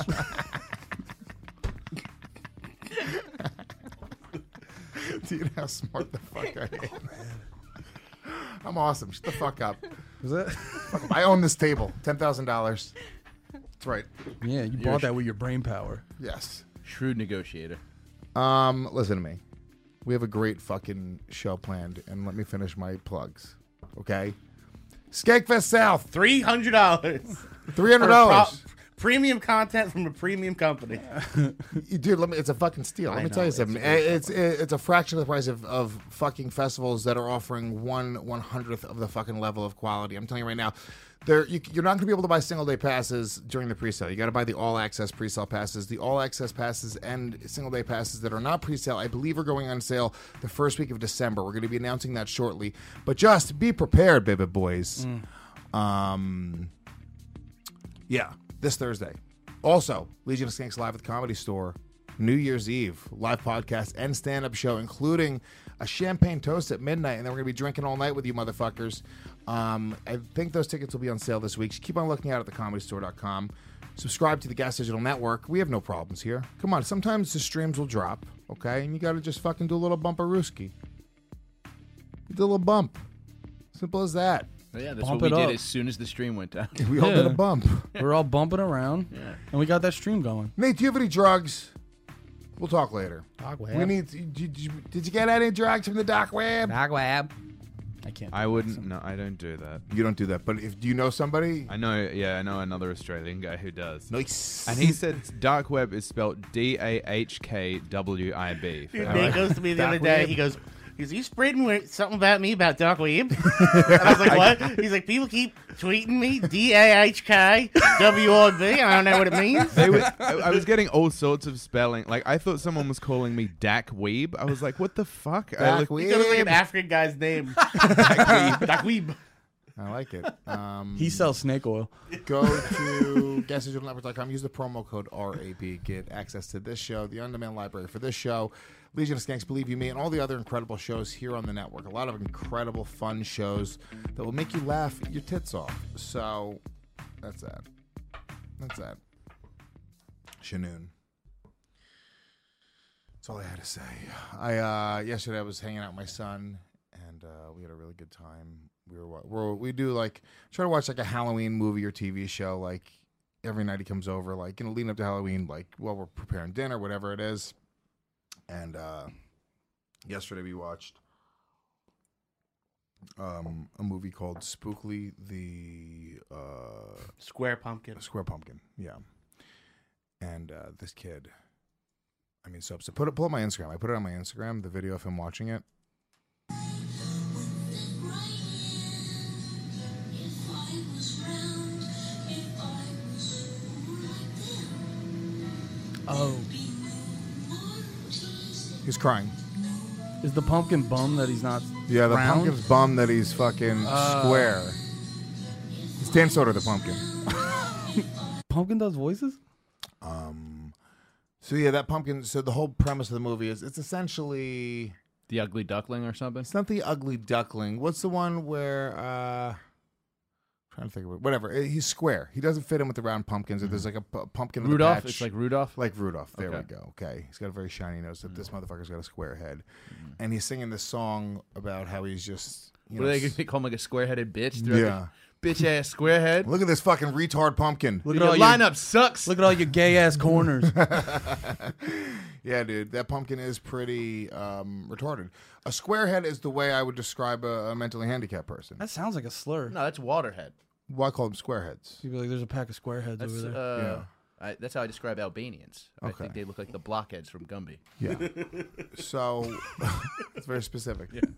world. Do you know how smart the fuck I am? I'm awesome. Shut the fuck up. Is that? I own this table. ten thousand dollars. That's right. Yeah, you bought that with your brain power. Yes. Shrewd negotiator. Um, listen to me. We have a great fucking show planned, and let me finish my plugs. Okay? Skankfest South. Three hundred dollars. Three hundred dollars. Premium content from a premium company. Dude, let me. It's a fucking steal. Let I me know, tell you it's something. a great It's it's a fraction of the price of, of fucking festivals that are offering one one hundredth of the fucking level of quality. I'm telling you right now, There, you, you're not going to be able to buy single day passes during the pre-sale. You got to buy the all access pre-sale passes. The all access passes and single day passes that are not pre-sale, I believe, are going on sale the first week of December. We're going to be announcing that shortly. But just be prepared, baby boys. Mm. Um, yeah, this Thursday. Also, Legion of Skanks live at the Comedy Store. New Year's Eve live podcast and stand-up show, including a champagne toast at midnight, and then we're gonna be drinking all night with you motherfuckers. Um, I think those tickets will be on sale this week. So keep on looking out at the comedy store dot com. Subscribe to the Gas Digital Network. We have no problems here. Come on, sometimes the streams will drop, okay, and you got to just fucking do a little bumperooski. Do a little bump. Simple as that. Oh, yeah, that's Bump what we it did up. as soon as the stream went down. We all Yeah. did a bump. We're all bumping around, Yeah. and we got that stream going. Nate, do you have any drugs? We'll talk later. Dark We web. need. Did you, did you get any drugs from the dark web? Dark web. I can't. I wouldn't. No, I don't do that. You don't do that. But if do you know somebody? I know. Yeah, I know another Australian guy who does. Nice. And he said dark web is spelled D A H K W I B. Dude, Nate goes to me the other day. He goes, "Is he spreading wi- something about me about dark web?" And I was like, "What?" He's like, "People keep tweeting me D A H K W I B. I don't know what it means." They were, I, I was getting all sorts of spelling. Like I thought someone was calling me Dak Weeb. I was like, "What the fuck?" I Dak looked- Weeb. He goes like an African guy's name. Dark web. I like it. Um, He sells snake oil. Go to gas digital network dot com. Use the promo code R A P. Get access to this show, the on-demand library for this show, Legion of Skanks, Believe You Me, and all the other incredible shows here on the network. A lot of incredible, fun shows that will make you laugh your tits off. So that's that. That's that. Shanoon. That's all I had to say. I uh, yesterday I was hanging out with my son, and uh, we had a really good time. We were, wa- we're, we do like try to watch like a Halloween movie or T V show like every night he comes over, like you know, leading up to Halloween, like while we're preparing dinner, whatever it is. And uh, yesterday we watched um, a movie called Spookly the uh, Square Pumpkin. Square Pumpkin, yeah. And uh, this kid, I mean, so upset. Put it, pull up my Instagram. I put it on my Instagram, the video of him watching it. Oh, He's crying. is the pumpkin bum that he's not? Yeah, the round? pumpkin's bummed that he's fucking Uh. square. He's Dan Soder, the pumpkin. Pumpkin does voices. Um, so yeah, that pumpkin. So the whole premise of the movie is it's essentially The Ugly Duckling or something? it's not the Ugly Duckling. What's the one where? uh Trying to think of it. Whatever. Uh, He's square. He doesn't fit in with the round pumpkins. If there's like a pu- pumpkin with a Rudolph? patch. It's like Rudolph? Like Rudolph. There Okay. we go. Okay. He's got a very shiny nose. So this motherfucker's got a square head, and he's singing this song about how he's just. You What know, are they, s- they call him like a square-headed bitch? They're Yeah. like, bitch ass squarehead. Look at this fucking retard pumpkin. Look at Your all your lineup sucks. Look at all your gay ass corners. Yeah, dude, that pumpkin is pretty um, retarded. A squarehead is the way I would describe a, a mentally handicapped person. That sounds like a slur. No, that's Waterhead. Well, I call them squareheads. You'd be like, "There's a pack of squareheads That's over there." uh, Yeah. I, that's how I describe Albanians. I Okay. think they look like the blockheads from Gumby. Yeah. So it's very specific. Yeah.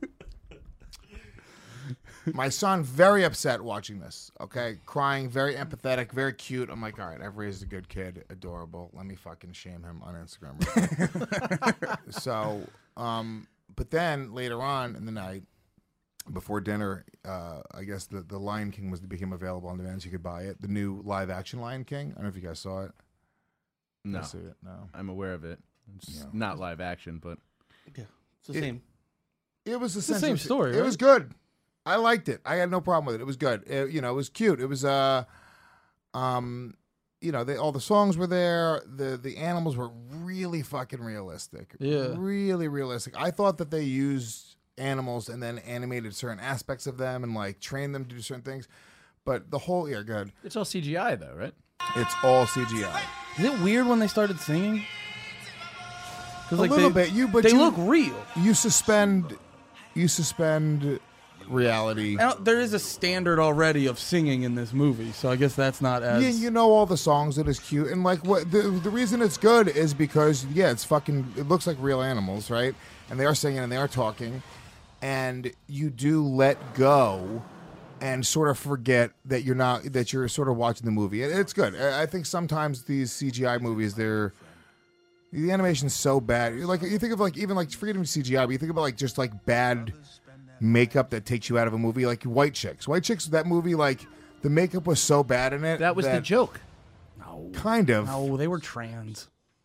My son very upset watching this. Okay, crying, very empathetic, very cute. I'm like, all right, I've raised a good kid, adorable. Let me fucking shame him on Instagram. Right now. So, um, but then later on in the night, before dinner, uh, I guess the the Lion King was became available on demand, so you could buy it. The new live action Lion King. I don't know if you guys saw it. No, I see it. No, I'm aware of it. It's Yeah. not live action, but Yeah, it's the It- same. It was the essentially same story, It right? was good. I liked it. I had no problem with it. It was good. It- you know, it was cute. It was uh, um, you know, they, all the songs were there. The the animals were really fucking realistic. Yeah. really realistic. I thought that they used animals and then animated certain aspects of them and like trained them to do certain things. But the whole yeah, good. it's all C G I though, right? It's all C G I. Is it weird when they started singing? A Like little they, bit. You but they you, look real. You suspend. You suspend reality. And there is a standard already of singing in this movie, so I guess that's not as. Yeah, you know all the songs that is cute, and like what the the reason it's good is because yeah, it's fucking. It looks like real animals, right? And they are singing and they are talking, and you do let go and sort of forget that you're not that you're sort of watching the movie. It, it's good. I I think sometimes these C G I movies, they're the animation's so bad. Like you think of like even like forget even C G I, but you think about like just like bad makeup that takes you out of a movie, like White Chicks. White Chicks, that movie, like the makeup was so bad in it. That was the joke. No, kind of. No, they were trans.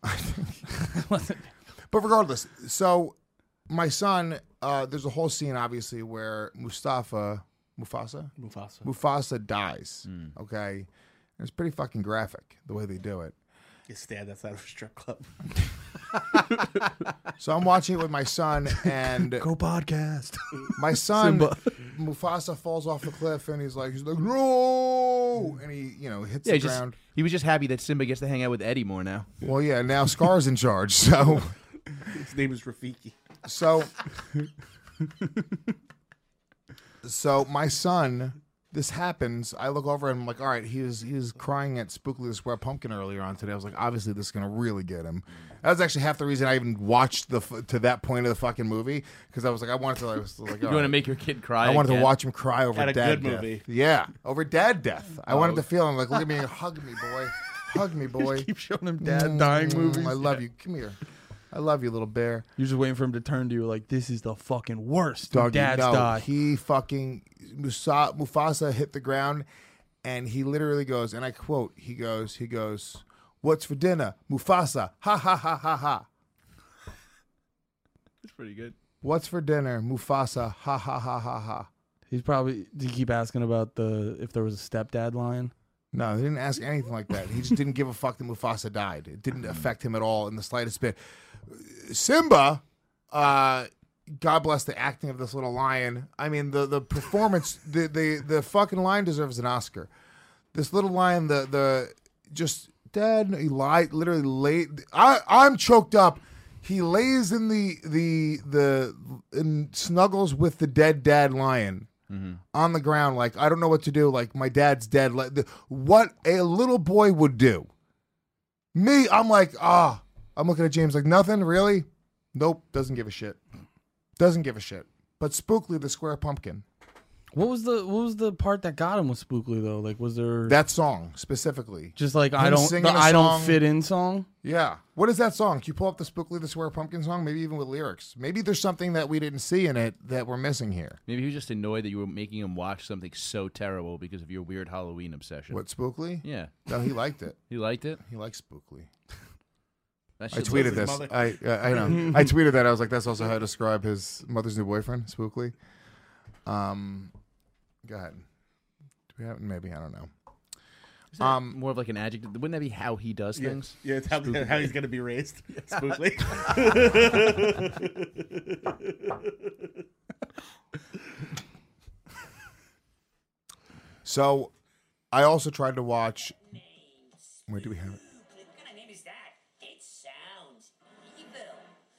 But regardless, so my son, uh, there's a whole scene obviously where Mustafa, Mufasa, Mufasa, Mufasa dies. Okay, and it's pretty fucking graphic the way they do it. You stand outside of a strip club. So I'm watching it with my son, and Go podcast. my son, Simba. Mufasa falls off the cliff, and he's like, he's like, no, and he, you know, hits Yeah, the he, just, ground. he was just happy that Simba gets to hang out with Eddie more now. Well, yeah, now Scar's in charge, so. His name is Rafiki. So, so my son, this happens. I look over and I'm like, all right, he was he was crying at Spookly the Square Pumpkin earlier on today. I was like, obviously this is gonna really get him. That was actually half the reason I even watched the f- to that point of the fucking movie, because I was like, I wanted to. I was like, You all want to right. make your kid cry? I wanted again? to watch him cry over At a dad good death. movie. Yeah, over dad death. I Oh. wanted to feel him like, look at me, hug me, boy, hug me, boy. Keep showing him dad dying Mm, movies. I love you. Come here. I love you, little bear. You're just waiting for him to turn to you like, this is the fucking worst. when Doggy, Dad's no, die. he fucking Musa, Mufasa hit the ground, and he literally goes, and I quote, he goes, he goes, "What's for dinner, Mufasa? Ha ha ha ha ha." That's pretty good. What's for dinner, Mufasa? Ha ha ha ha ha. He's probably. Did you keep asking about the if there was a stepdad line? No, he didn't ask anything like that. He just didn't give a fuck that Mufasa died. It didn't affect him at all in the slightest bit. Simba, uh, God bless the acting of this little lion. I mean, the the performance, the the the fucking lion deserves an Oscar. This little lion, the the just dad, he lied, literally laid. I I'm choked up. He lays in the the the and snuggles with the dead dad lion. Mm-hmm. On the ground, like, I don't know what to do. Like, my dad's dead. Like, the, what a little boy would do. Me, I'm like, ah. I'm looking at James like, nothing, really? Nope, doesn't give a shit. Doesn't give a shit. But Spookly the Square Pumpkin. What was the what was the part that got him with Spookly though? Like, was there that song specifically? Just like Him I don't singing the a I don't song. fit in song. Yeah. What is that song? Can you pull up the Spookly the Square Pumpkin song? Maybe even with lyrics. Maybe there's something that we didn't see in it that we're missing here. Maybe he was just annoyed that you were making him watch something so terrible because of your weird Halloween obsession. What, Spookly? Yeah. No, he liked it. He liked it? He likes Spookly. That I shit tweeted looks this. like I mother- I, I know. I tweeted that. I was like, that's also how to describe his mother's new boyfriend, Spookly. Um, go ahead. Do we have maybe I don't know. Is that um, more of like an adjective? Wouldn't that be how he does Yeah. things? Yeah, it's how, Spookly. how he's going to be raised. Spookly. So, I also tried to watch. Where do we have it? What kind of name is that? It sounds evil.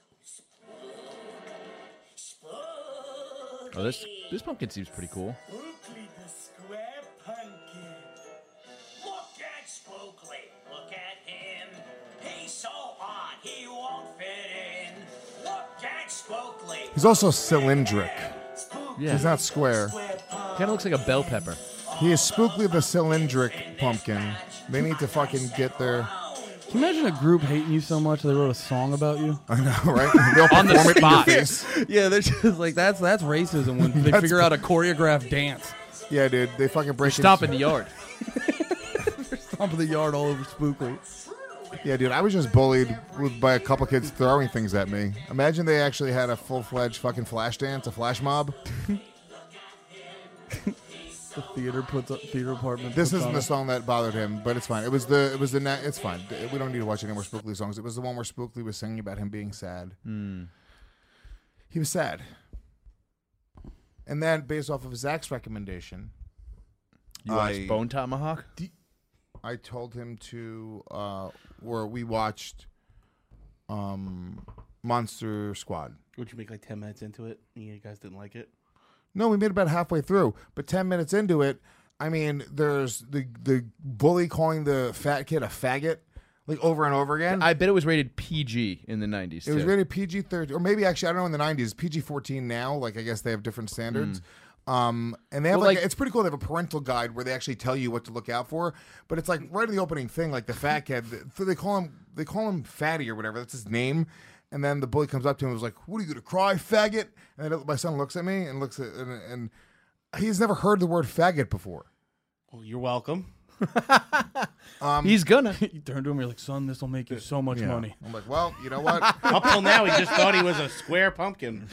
Spook. Oh, this this pumpkin seems pretty cool. Spookly the Square Pumpkin. Look at Spookly. Look at him. He's so odd, he won't fit in. Look at Spookly. He's also cylindric. Yeah. He's not square. Kind of looks like a bell pepper. He is Spookly the cylindric pumpkin. They need to fucking get their. Can you imagine a group hating you so much they wrote a song about you? I know, right? They'll On the perform it in your spot. face. Yeah, they're just like that's that's racism when they That's- figure out a choreographed dance. Yeah, dude. They fucking break. They're stomping the yard. Stomping the yard all over Spookly. Yeah, dude. I was just bullied with, by a couple kids throwing things at me. Imagine they actually had a full fledged fucking flash dance, a flash mob. The theater puts up theater apartment. This puts isn't on the it. song that bothered him, but it's fine. It was the it was the na- it's fine. We don't need to watch any more Spookly songs. It was the one where Spookly was singing about him being sad. Mm. He was sad. And then, based off of Zach's recommendation, You watched Bone Tomahawk? I told him to, uh, where we watched um, Monster Squad. Would you make like ten minutes into it and you guys didn't like it? No, we made it about halfway through, but ten minutes into it, I mean, there's the the bully calling the fat kid a faggot, like over and over again. I bet it was rated P G in the nineties. It was rated P G thirteen, or maybe actually I don't know in the nineties, P G fourteen now. Like I guess they have different standards. Um, and they have Well, like, like- it's pretty cool. They have a parental guide where they actually tell you what to look out for. But it's like right in the opening thing, like the fat kid. They call him they call him Fatty or whatever. That's his name. And then the bully comes up to him and was like, "What are you gonna cry, faggot?" And then my son looks at me and looks at and, and he's never heard the word faggot before. Well, you're welcome. Um, He's gonna. You turn to him, you're like, son, this will make you so much yeah. money. I'm like, well, you know what? Up till now, he just thought he was a square pumpkin.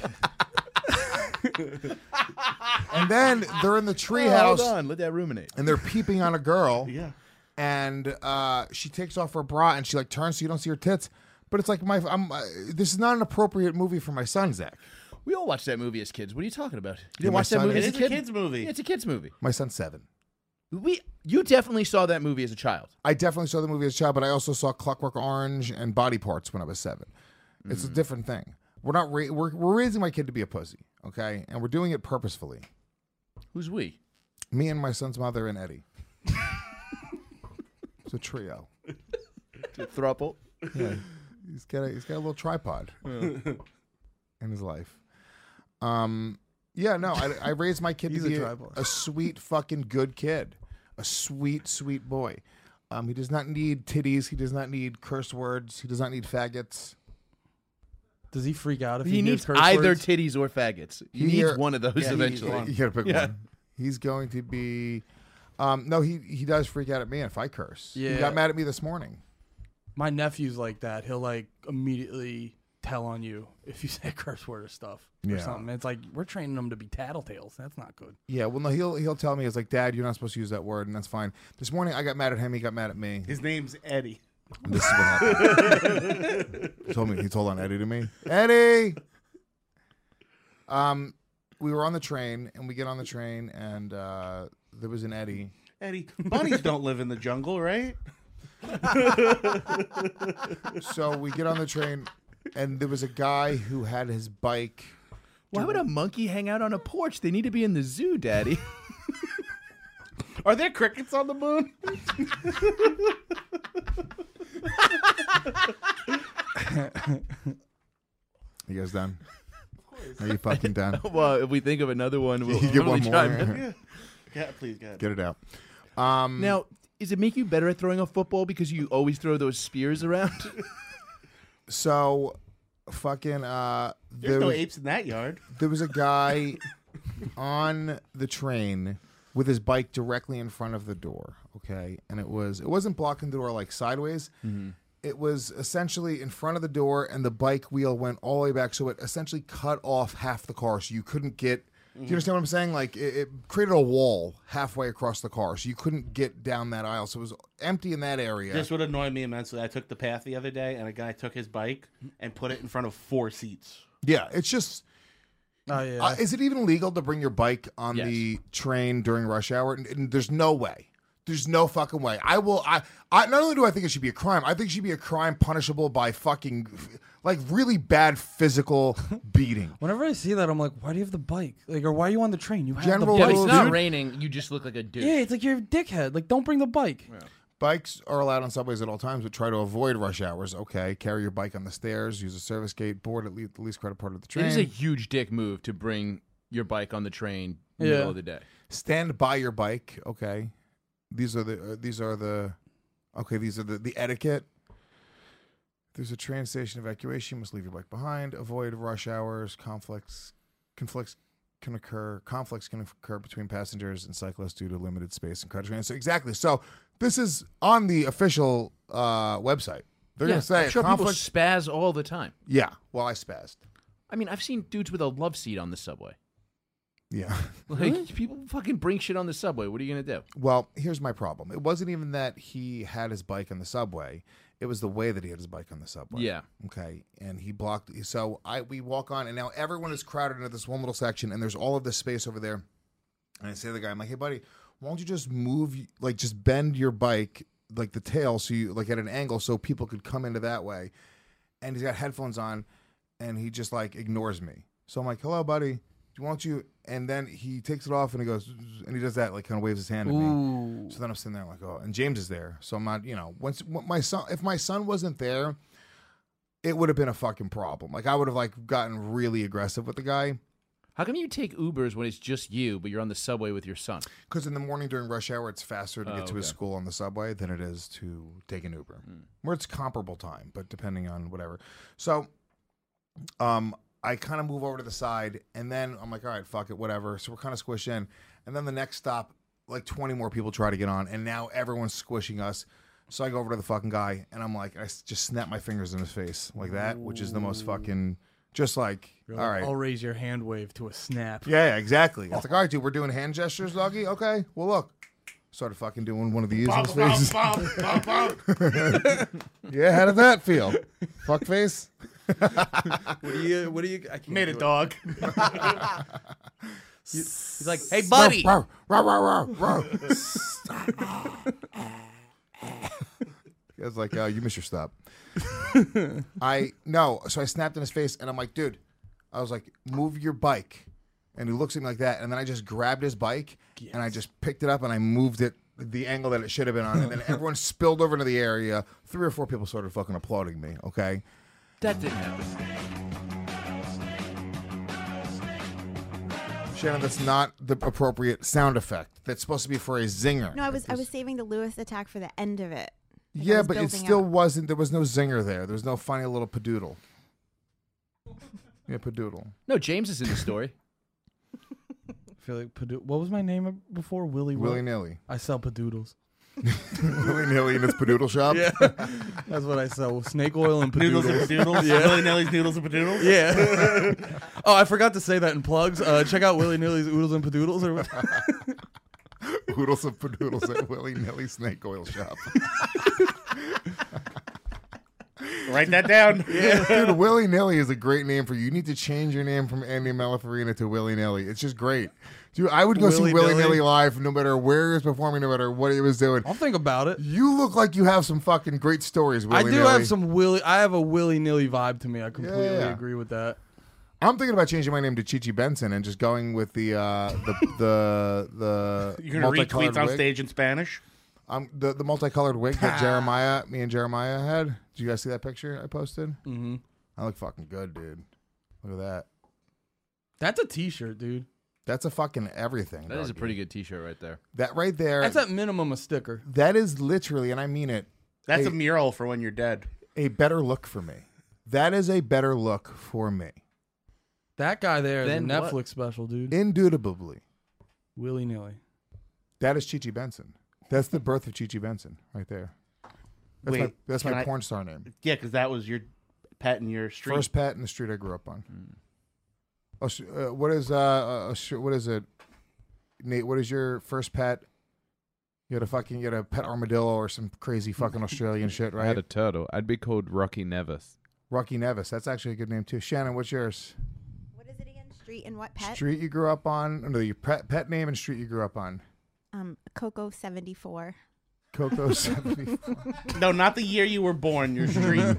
And then they're in the Oh, treehouse. hold on, let that ruminate. And they're peeping on a girl. Yeah. And uh, she takes off her bra and she like turns so you don't see her tits. But it's like my, I'm. Uh, this is not an appropriate movie for my son, Zach. We all watched that movie as kids. What are you talking about? You Yeah, didn't my watch that son movie is- as It's a a kid? kid's movie. Yeah, it's a kid's movie. My son's seven. We, you definitely saw that movie as a child. I definitely saw the movie as a child, but I also saw Clockwork Orange and Body Parts when I was seven. It's a Mm. different thing. We're not. Ra- we're we're raising my kid to be a pussy, okay? And we're doing it purposefully. Who's we? Me and my son's mother and Eddie. It's a trio. Thruple. Yeah, he's got a, he's got a little tripod in his life. Um, yeah, no, I, I raised my kid He's to a be a, tripod. a sweet fucking good kid, a sweet sweet boy. Um, he does not need titties. He does not need curse words. He does not need faggots. Does he freak out if he, He hears needs curse either words? titties or faggots. He, He needs hear- one of those Yeah, he needs eventually. one. You gotta pick Yeah. one. He's going to be. Um, no, he he does freak out at me if I curse. He Yeah. got mad at me this morning. My nephew's like that. He'll like immediately tell on you if you say a curse word or stuff or Yeah. something. It's like we're training them to be tattletales. That's not good. Yeah, well, no, he'll he'll tell me, it's like, Dad, you're not supposed to use that word, and that's fine. This morning, I got mad at him. He got mad at me. His name's Eddie. And this is what happened. he told me he told on Eddie to me. Eddie. Um, we were on the train, and we get on the train, and uh, there was an Eddie. Eddie, bunnies don't live in the jungle, right? So we get on the train, and there was a guy who had his bike. Why would a monkey hang out on a porch? They need to be in the zoo, Daddy. Are there crickets on the moon? You guys done? Are you fucking done? Well, if we think of another one, we'll You get one totally more. chime in. Yeah. Yeah, please, go ahead. Get it out. Um, Now, does it make you better at throwing a football because you always throw those spears around? so, fucking. Uh, There's there no was, apes in that yard. There was a guy on the train with his bike directly in front of the door. Okay, and it was it wasn't blocking the door like sideways. Mm-hmm. It was essentially in front of the door, and the bike wheel went all the way back, so it essentially cut off half the car, so you couldn't get. Do you understand what I'm saying? Like it, it created a wall halfway across the car, so you couldn't get down that aisle. So it was empty in that area. This would annoy me immensely. I took the path the other day, and a guy took his bike and put it in front of four seats. Yeah, it's just. Oh yeah. Uh, is it even legal to bring your bike on Yes. the train during rush hour? And, and there's no way. There's no fucking way. I will. I, I. Not only do I think it should be a crime, I think it should be a crime punishable by fucking, like, really bad physical beating. Whenever I see that, I'm like, why do you have the bike? Like, or why are you on the train? You have General the Yeah, bike. it's rules, not dude. raining. You just look like a dude. Yeah, it's like you're a dickhead. Like, don't bring the bike. Bikes are allowed on subways at all times, but try to avoid rush hours. Okay, carry your bike on the stairs. Use a service gate. Board at least the least credit part of the It train. is a huge dick move to bring your bike on the train in the Yeah. middle of the day. Stand by your bike. Okay, these are the uh, these are the okay these are the the etiquette. There's a train station evacuation. You must leave your bike behind. Avoid rush hours. Conflicts conflicts can occur. Conflicts can occur between passengers and cyclists due to limited space and crowded trains. So exactly. So this is on the official uh, website. They're Yeah, gonna say I'm sure conflict. people spaz all the time. Yeah. Well, I spazzed. I mean, I've seen dudes with a love seat on the subway. Yeah. Like, people fucking bring shit on the subway. What are you going to do? Well, here's my problem. It wasn't even that he had his bike on the subway. It was the way that he had his bike on the subway. Yeah. Okay. And he blocked. So I we walk on, and now everyone is crowded into this one little section, and there's all of this space over there. And I say to the guy, I'm like, hey, buddy, why don't you just move, like, just bend your bike, like the tail, so you, like, at an angle so people could come into that way. And he's got headphones on, and he just, like, ignores me. So I'm like, hello, buddy. Why don't you? And then he takes it off and he goes, and he does that, like, kind of waves his hand at me. Ooh. So then I'm sitting there like, oh, and James is there. So I'm not, you know, once when my son, if my son wasn't there, it would have been a fucking problem. Like, I would have, like, gotten really aggressive with the guy. How come you take Ubers when it's just you, but you're on the subway with your son? Because in the morning during rush hour, it's faster to Oh, get to his okay. school on the subway than it is to take an Uber. Where it's comparable time, but depending on whatever. So, um, I kind of move over to the side, and then I'm like, all right, fuck it, whatever. So we're kind of squished in. And then the next stop, like twenty more people try to get on, and now everyone's squishing us. So I go over to the fucking guy, and I'm like, I s- just snap my fingers in his face like that, which is the most fucking, just like, You're all like, right. I'll raise your hand wave to a snap. Yeah, yeah, exactly. I was like, all right, dude, we're doing hand gestures, doggy? Okay, well, look. Started fucking doing one of these in his face. Yeah, how did that feel? Fuck face? What do you? What do you? I can't Made do a it. dog. He's like, hey, buddy. Row, row, row, row, row. I was like, oh, you missed your stop. I, no, so I snapped in his face, and I'm like, dude, I was like, move your bike. And he looks at me like that, and then I just grabbed his bike, and I just picked it up, and I moved it the angle that it should have been on, and then everyone spilled over into the area. Three or four people started fucking applauding me, okay? That didn't happen. Shannon, that's not the appropriate sound effect. That's supposed to be for a zinger. No, I was I was saving the Lewis attack for the end of it. Like, I Yeah, was but it building still up. wasn't. There was no zinger there. There was no funny little padoodle. Yeah, padoodle. No, James is in the story. I feel like Padu- what was my name before? Willy Willy what? nilly. I sell padoodles. Willy nilly in his padoodle shop. Yeah, that's what I sell. Snake oil and padoodles. Noodles and padoodles. Yeah. Willy Nilly's noodles and padoodles. Yeah. Oh, I forgot to say that in plugs. Uh, check out Willy Nilly's oodles and padoodles. Or Oodles and padoodles at Willy nilly snake oil shop. Write that down. Yeah, dude, Willy nilly is a great name for you. You need to change your name from Andy Malafarina to Willy nilly. It's just great. Dude, I would go see Willy Willy Nilly. nilly live no matter where he was performing, no matter what he was doing. I'll think about it. You look like you have some fucking great stories, Willy I do nilly. have some Willy. I have a Willy Nilly vibe to me. I completely Yeah. agree with that. I'm thinking about changing my name to Chichi Benson and just going with the uh, the the the You're gonna read multicolored tweets on wig. stage in Spanish. Um, the the multicolored wig that Jeremiah, me and Jeremiah had. Did you guys see that picture I posted? Mm-hmm. I look fucking good, dude. Look at that. That's a T-shirt, dude. That's a fucking everything. That is a doggy. pretty good T-shirt right there. That right there. That's at minimum a sticker. That is literally, and I mean it. That's a, a mural for when you're dead. a better look for me. That is a better look for me. That guy there is Then a what? Netflix special, dude. Indubitably. Willy Nilly. That is Chichi Benson. That's the birth of Chichi Benson right there. That's my, Wait, that's can my I- porn star name. Yeah, because that was your pet in your street. First pet in the street I grew up on. Oh, sh- uh, what is uh, uh sh- what is it, Nate? What is your first pet? You had a fucking you had a pet armadillo or some crazy fucking Australian shit, I right? had a turtle. I'd be called Rocky Nevis. Rocky Nevis. That's actually a good name too. Shannon, what's yours? What is it again? Street and what pet? Street you grew up on? No, your pet pet name and street you grew up on. Um, Coco seventy-four. Coco seventy. No, not the year you were born. Your street.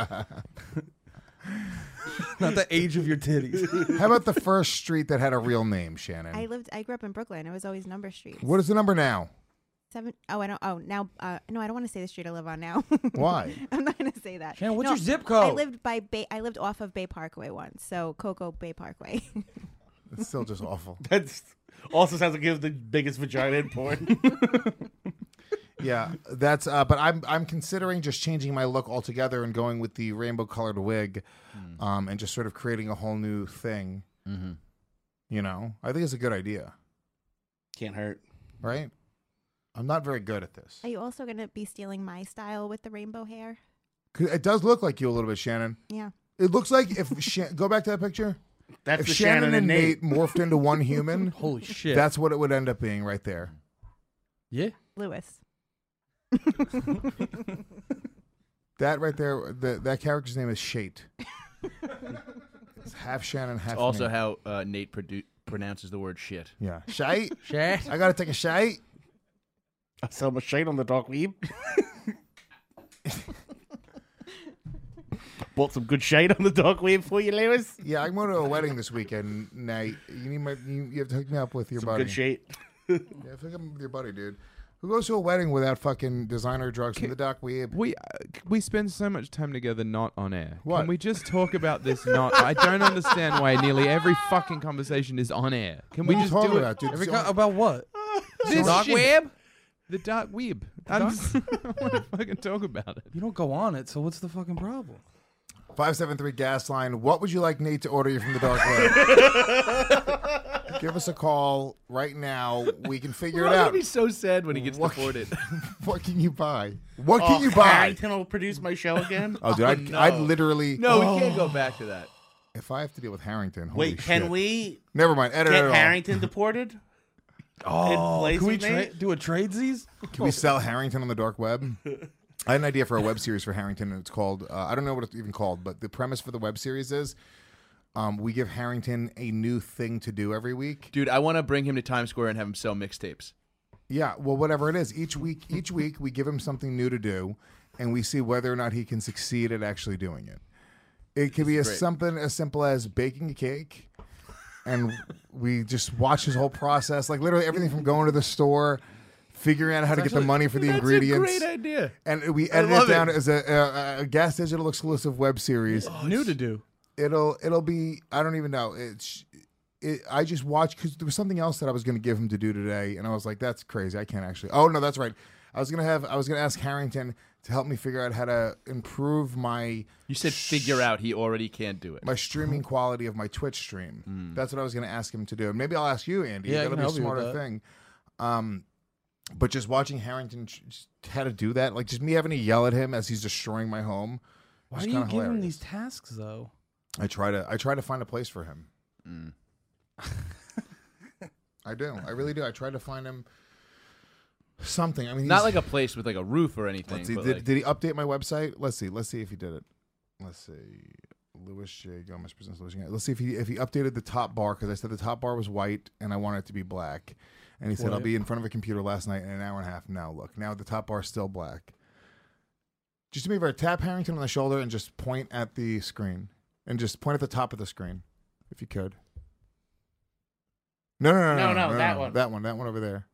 Not the age of your titties. How about the first street that had a real name, Shannon? I lived. I grew up in Brooklyn. It was always number streets. What is the number now? Seven oh I don't. Oh, now. Uh, no, I don't want to say the street I live on now. Why? I'm not gonna say that. Shannon, what's No, your zip I code? lived by Bay. I lived off of Bay Parkway once, so Coco Bay Parkway. It's still just awful. That's also sounds like you have the biggest vagina in porn. Yeah, that's. Uh, but I'm I'm considering just changing my look altogether and going with the rainbow colored wig, um, and just sort of creating a whole new thing. Mm-hmm. You know, I think it's a good idea, Can't hurt. right? I'm not very good at this. Are you also gonna be stealing my style with the rainbow hair? 'Cause it does look like you a little bit, Shannon. Yeah. It looks like if Shan- go back to that picture. That's if the Shannon, Shannon and and Nate, Nate. morphed into one human, Holy shit. that's what it would end up being right there. Yeah. Lewis. That right there, the, that character's name is Shate. It's half Shannon, half It's also me. how uh, Nate produ- pronounces the word shit. Yeah, Shite. Shit. I gotta take a shite. I sell my shade on the dark web. Bought some good shade on the dark web for you, Lewis. Yeah, I'm going to a wedding this weekend, Nate. You need my, you, you have to hook me up with your Some buddy. good shade. Yeah, hook up with your buddy, dude. Who goes to a wedding without fucking designer drugs from the Doc Weeb? We uh, we spend so much time together not on air. What? Can we just talk about this not? I don't understand why nearly every fucking conversation is on air. Can we What are you just talking do it? about, dude? Every So- co- about what? This Dark shit. web? The dark web. I'm just, I want to fucking talk about it. You don't go on it, so what's the fucking problem? five seven three gas line. What would you like Nate to order you from the dark web? Give us a call right now. We can figure We're it all gonna out. be so sad when he gets What- deported. What can you buy? What Oh, can you buy? Harrington will produce my show again. Oh, dude, I'd, no. I'd literally. No, Oh. we can't go back to that. If I have to deal with Harrington, holy Wait, can shit. we Never mind. Edit get it all. Harrington deported? Oh, place can we with tra- Nate? do a tradesies? Can we sell Harrington on the dark web? I had an idea for a web series for Harrington, and it's called, uh, I don't know what it's even called, but the premise for the web series is um, we give Harrington a new thing to do every week. Dude, I want to bring him to Times Square and have him sell mixtapes. Yeah, well, whatever it is. Each week, each week we give him something new to do, and we see whether or not he can succeed at actually doing it. It could be as great. something as simple as baking a cake, and we just watch his whole process, like literally everything from going to the store, figuring out how to get the money for the That's ingredients. a great idea. And we I edit love it down it. as a, a, a Gas Digital exclusive web series. New to do. It'll it'll be I don't even know. It's it, I just watched because there was something else that I was going to give him to do today, and I was like, that's crazy. I can't actually. Oh no, that's right. I was gonna have I was gonna ask Harrington to help me figure out how to improve my You said figure out. He already can't do it. my streaming quality of my Twitch stream. That's what I was going to ask him to do. Maybe I'll ask you, Andy. Yeah, I That'll can be a help you with smarter that. thing. Um, but just watching Harrington sh- just how to do that, like just me having to yell at him as he's destroying my home. Why was do you kinda give him hilarious. these tasks though? I try to I try to find a place for him. I do. I really do. I try to find him something. I mean, Not he's- like a place with like a roof or anything. Let's see. but Did, like- did he update my website? Let's see. Let's see if he did it. Let's see. Louis J. Gomez presents Louis J. Let's see if he if he updated the top bar because I said the top bar was white and I want it to be black. And he said I'll White. be in front of a computer last night in an hour and a half. Now look, now the top bar is still black. Just do me a favor, tap Harrington on the shoulder and just point at the screen and just point at the top of the screen, if you could. No, no, no, no, No, no, that one. that one, that one over there.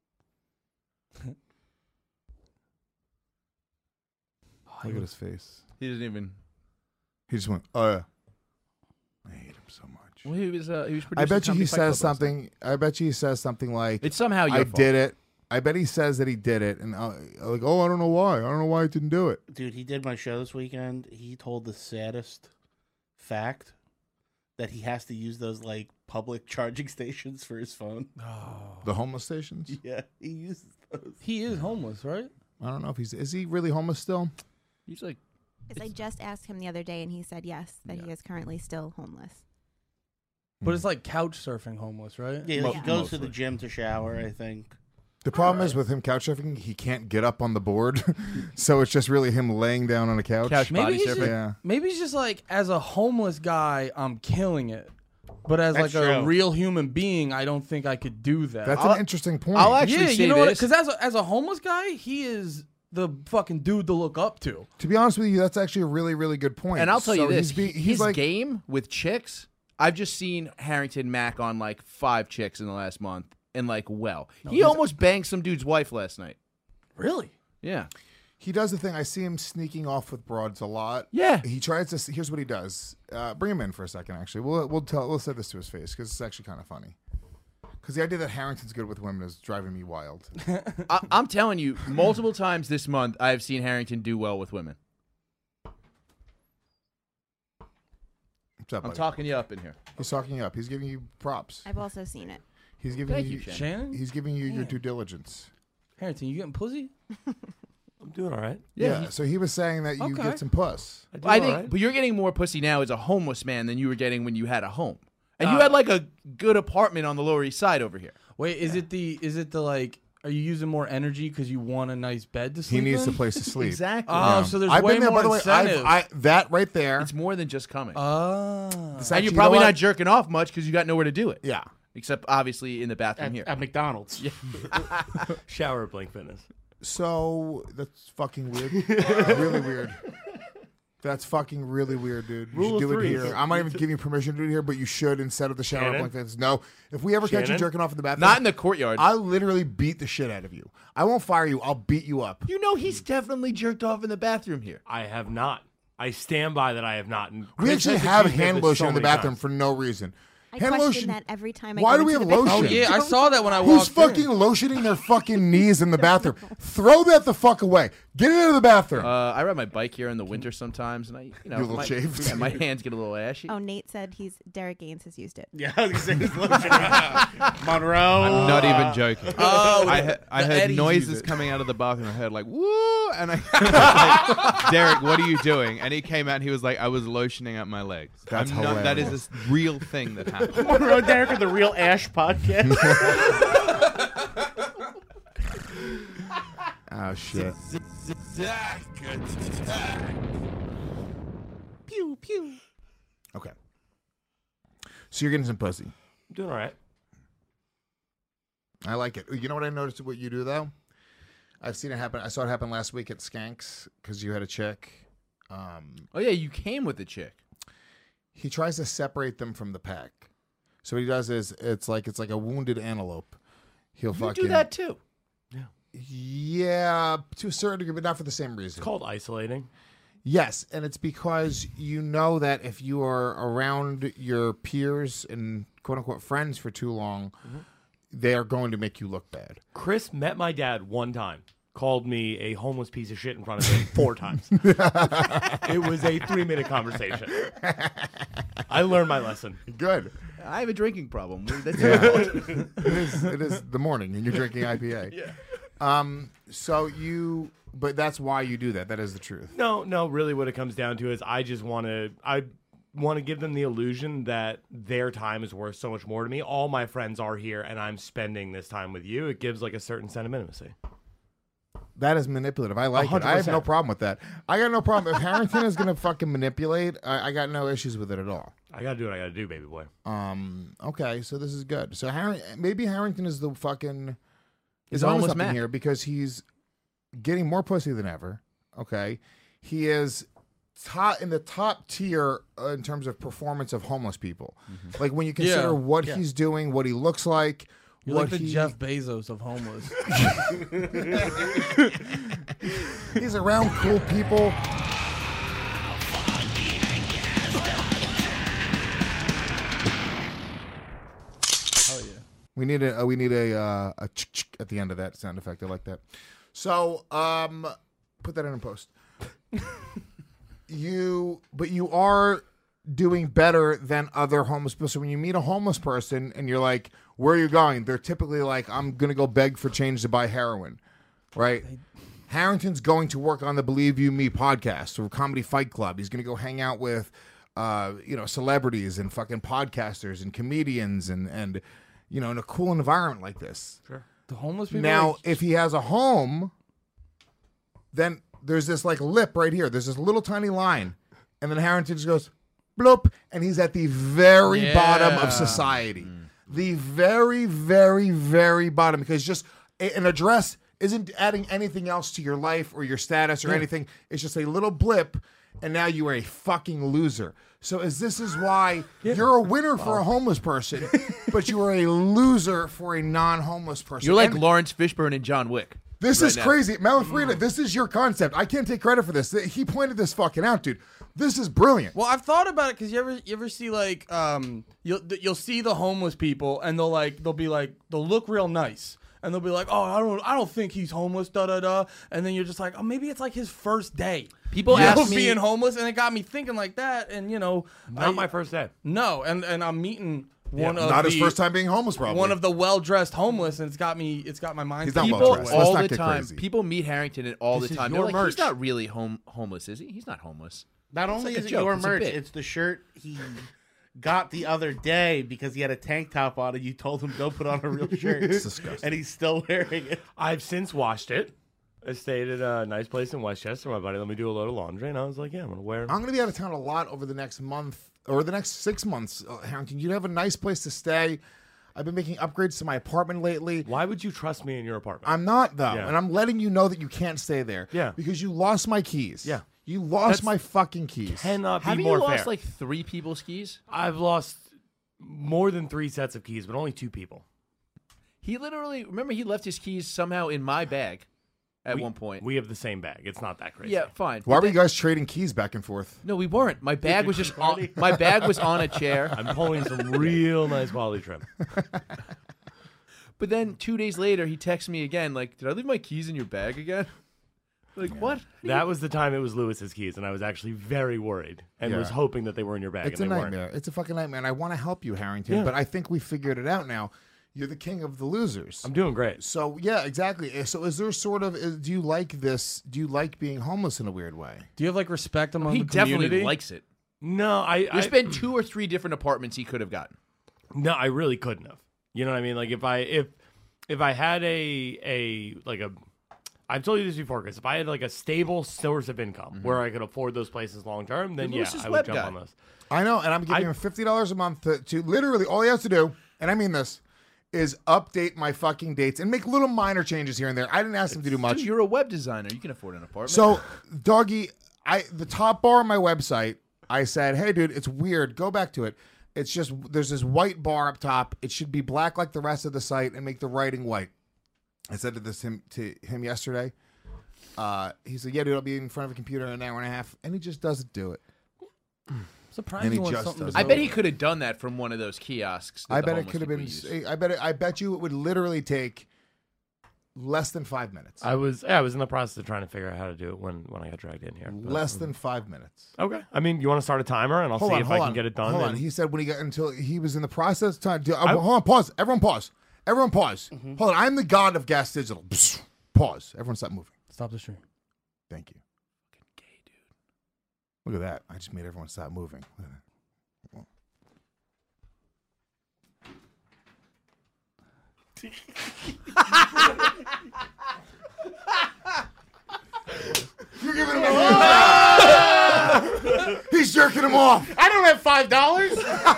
Look at his face. he didn't even. He just went, oh, yeah. I hate him so much. Well, he was. Uh, he was. I producing bet you Comedy he Fight Club says last night. something. I bet you he says something like, It's somehow your I fault. did it. I bet he says that he did it. And uh, like, oh, I don't know why. I don't know why I didn't do it. Dude, he did my show this weekend. He told the saddest fact that he has to use those like public charging stations for his phone. Oh. The homeless stations? Yeah, he uses those. He is homeless, right? I don't know if he's, is he really homeless still? He's like. Because I just asked him the other day, and he said yes, that he is currently still homeless. But it's like couch surfing homeless, right? Yeah, like, he Yeah. goes to the gym to shower, I think. The problem is with him couch surfing, he can't get up on the board. So it's just really him laying down on a couch. Couch Maybe body he's surfing. just, Yeah. maybe he's just like, as a homeless guy, I'm killing it. But as That's like a true. real human being, I don't think I could do that. That's I'll- an interesting point. I'll actually yeah, say you know what? this. Because as a, as a homeless guy, he is the fucking dude to look up to. to be honest with you, that's actually a really, really good point. And I'll tell So you this: He's, be, he's his like, game with chicks. I've just seen Harrington Mack on like five chicks in the last month, and like, well, he almost banged some dude's wife last night. Really? Yeah. he does the thing. I see him sneaking off with broads a lot. Yeah. He tries to. Here's what he does. Uh, bring him in for a second. Actually, we'll we'll tell. We'll say this to his face because it's actually kind of funny. Because the idea that Harrington's good with women is driving me wild. I, I'm telling you, multiple times this month, I've seen Harrington do well with women. What's up, I'm buddy? talking you up in here. He's talking you up. He's giving you props. I've also seen it. He's giving Thank you, you, Shannon. Shannon? He's giving you your Man. due diligence. Harrington, you getting pussy? I'm doing all right. Yeah. Yeah. so he was saying that you Okay. get some puss. I do I all think, right. but you're getting more pussy now as a homeless man than you were getting when you had a home, and you Uh, had like a good apartment on the Lower East Side over here. Wait, is it the is it the like? Are you using more energy because you want a nice bed to He sleep needs in? a place to sleep. Exactly. Oh, so there's I've way been there, more by the way. I've, incentive. I, that right there. It's more than just coming. Oh. It's and actually- you're you probably know not what? jerking off much because you got nowhere to do it. Yeah. Except obviously in the bathroom At, here. at McDonald's. Yeah. Shower at Blink Fitness. So that's fucking weird. Really weird. That's fucking really weird, dude. You Rule should of do three. it here. I'm not even giving you permission to do it here, but you should instead of the shower Shannon? blank fence. No. If we ever catch you Shannon? jerking off in the bathroom. Not in the courtyard. I'll literally beat the shit out of you. I won't fire you. I'll beat you up. You know he's definitely jerked off in the bathroom here. I have not. I stand by that I have not. And We Chris actually has have accused me of hand it so lotion in the many bathroom times. for no reason. I Hand question lotion. that every time I Why go do we into have the lotion? bathroom. Oh yeah, I saw that when I Who's walked fucking in. lotioning their fucking knees in the bathroom? Throw that the fuck away. Get it out of the bathroom. Uh, I ride my bike here in the winter sometimes, and I, you know, You little my, shaved. yeah, my hands get a little ashy. Oh, Nate said he's Derek Gaines has used it. Yeah, I was gonna say his lotion. Monroe. I'm not uh, even joking. Oh, I, the- he- I the heard Eddies noises use it. coming out of the bathroom. I heard like woo, and I was like, Derek, what are you doing? And he came out. and He was like, I was lotioning up my legs. That's I'm not, that is a hilarious. s- real thing that happened. Monroe Derek are the Real Ash podcast. Oh shit. Pew pew. Okay. So you're getting some pussy. I'm doing all right. I like it. You know what I noticed? What you do though? I've seen it happen. I saw it happen last week at Skanks because you had a chick. Um, Oh yeah, you came with a chick. he tries to separate them from the pack. So what he does is it's like it's like a wounded antelope. He'll You fucking do that too. Yeah, to a certain degree, but not for the same reason. It's called isolating. Yes, and it's because you know that if you are around your peers and quote unquote friends for too long, Mm-hmm. they are going to make you look bad. Chris met my dad one time. Called me a homeless piece of shit in front of him four times. It was a three-minute conversation. I learned my lesson. Good. I have a drinking problem. That's Yeah. it is. It is the morning, and you're drinking I P A. Yeah. Um. So you, but that's why you do that. That is the truth. No, no. Really, what it comes down to is I just want to. I want to give them the illusion that their time is worth so much more to me. All my friends are here, and I'm spending this time with you. It gives like a certain sense of intimacy. That is manipulative. I like one it. hundred I have no percent. problem with that. I got no problem. If Harrington is going to fucking manipulate, I, I got no issues with it at all. I gotta do what I gotta do, baby boy. Um. Okay. So this is good. So Harry, maybe Harrington is the fucking. He's Is a on homeless something Mac. here because he's getting more pussy than ever. Okay. He is top in the top tier uh, in terms of performance of homeless people. Like when you consider Yeah. what Yeah. he's doing, what he looks like. You're what like the he, Jeff Bezos of homeless. He's around cool people. Oh yeah. We need a uh, we need a uh, a ch- ch- at the end of that sound effect. I like that. So um, put that in in post. you, but you are doing better than other homeless people. So when you meet a homeless person and you're like, "Where are you going?" They're typically like, "I'm gonna go beg for change to buy heroin," right? Harrington's going to work on the Believe You Me podcast or Comedy Fight Club. He's gonna go hang out with, uh, you know, celebrities and fucking podcasters and comedians and and you know, in a cool environment like this. Sure. The homeless people. Now, are- if he has a home, then there's this like lip right here. There's this little tiny line, and then Harrington just goes bloop, and he's at the very Yeah. bottom of society, the very, very, very bottom. Because just a- an address isn't adding anything else to your life or your status or Yeah. anything. It's just a little blip, and now you are a fucking loser. So is this is why you're a winner for a homeless person, but you are a loser for a non-homeless person. You're like And Lawrence Fishburne and John Wick. this right is now. crazy. Malafrida, this is your concept. I can't take credit for this. He pointed this fucking out, dude. This is brilliant. Well, I've thought about it because you ever you ever see like um you'll you'll see the homeless people and they'll like they'll be like they'll look real nice and they'll be like, oh, I don't I don't think he's homeless, da da da, and then you're just like, oh, maybe it's like his first day. People You know, ask me- being homeless, and it got me thinking like that, and you know, Not I- my first day. No, and and I'm meeting one of Not the, his first time being homeless, probably. one of the well dressed homeless, and it's got me it's got my mind. He's not thinking well People dressed. that way. Let's all not the get time. crazy. People meet Harrington and all This the is time. your They're like, merch. he's not really home homeless, is he? He's not homeless. Not It's only like a is it joke, your it's a merch, bit. it's the shirt he got the other day because he had a tank top on and you told him don't put on a real shirt. It's disgusting. And he's still wearing it. I've since washed it. I stayed at a nice place in Westchester. My buddy let me do a load of laundry, and I was like, "Yeah, I'm gonna wear." I'm going to be out of town a lot over the next month or the next six months, uh, Harrington. You have a nice place to stay. I've been making upgrades to my apartment lately. Why would you trust me in your apartment? I'm not, though. Yeah. And I'm letting you know that you can't stay there. Yeah. Because you lost my keys. Yeah. You lost That's my fucking keys. Cannot be Haven't more you lost fair. like three people's keys? I've lost more than three sets of keys, but only two people. He literally remember he left his keys somehow in my bag at We- one point. We have the same bag. It's not that crazy. Yeah, fine. Why But were you then- guys trading keys back and forth? No, we weren't. My bag was just on, my bag was on a chair. I'm pulling some real nice quality trim. But then two days later, he texts me again, like, "Did I leave my keys in your bag again?" Like, what? That was the time it was Lewis's keys, and I was actually very worried and Yeah. was hoping that they were in your bag. It's a and they nightmare. Weren't. It's a fucking nightmare. And I want to help you, Harrington, Yeah. but I think we figured it out now. You're the king of the losers. I'm doing great. So yeah, exactly. So is there sort of is, do you like this? Do you like being homeless in a weird way? Do you have like respect among He the community? definitely likes it. No, I. There's I been two or three different apartments he could have gotten. No, I really couldn't have. You know what I mean? Like if I if if I had a a like a I've told you this before, Chris. If I had like a stable source of income Mm-hmm. where I could afford those places long term, then You're yeah, Lewis's I web would jump guy. on those. I know, and I'm giving I- him fifty dollars a month to, to literally all he has to do, and I mean this, is update my fucking dates and make little minor changes here and there. I didn't ask him to do much. Dude, you're a web designer. You can afford an apartment. So, doggy, I the top bar on my website, I said, "Hey, dude, it's weird. Go back to it. It's just there's this white bar up top. It should be black like the rest of the site and make the writing white." I said to this him to him yesterday. Uh, he said, "Yeah, dude, I'll be in front of a computer in an hour and a half," and he just doesn't do it. Surprised And you he want just something does to I go bet he with. could have done that from one of those kiosks. that I the bet it homeless could have people been. use. I bet. It, I bet you it would literally take less than five minutes. I was yeah, I was in the process of trying to figure out how to do it when when I got dragged in here. but- less than five minutes. Okay. I mean, you want to start a timer and I'll Hold see on, if hold I can on, get it done. Hold on. and- He said when he got until he was in the process. Time. Do, uh, I- hold on. Pause. Everyone pause. Everyone pause. Mm-hmm. Hold on. I'm the god of Gas Digital. Psst. Pause. Everyone stop moving. Stop the stream. Thank you. Gay dude. Look at that. I just made everyone stop moving. Look at that. You're giving him a He's jerking him off. I don't have five dollars.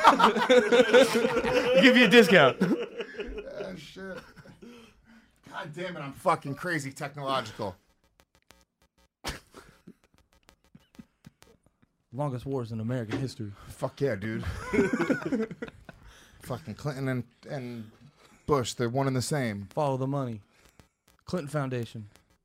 give you a discount. Oh, shit. God damn it, I'm fucking crazy technological. Longest wars in American history. Fuck yeah, dude. Fucking Clinton and, and Bush, they're one and the same. Follow the money. Clinton Foundation.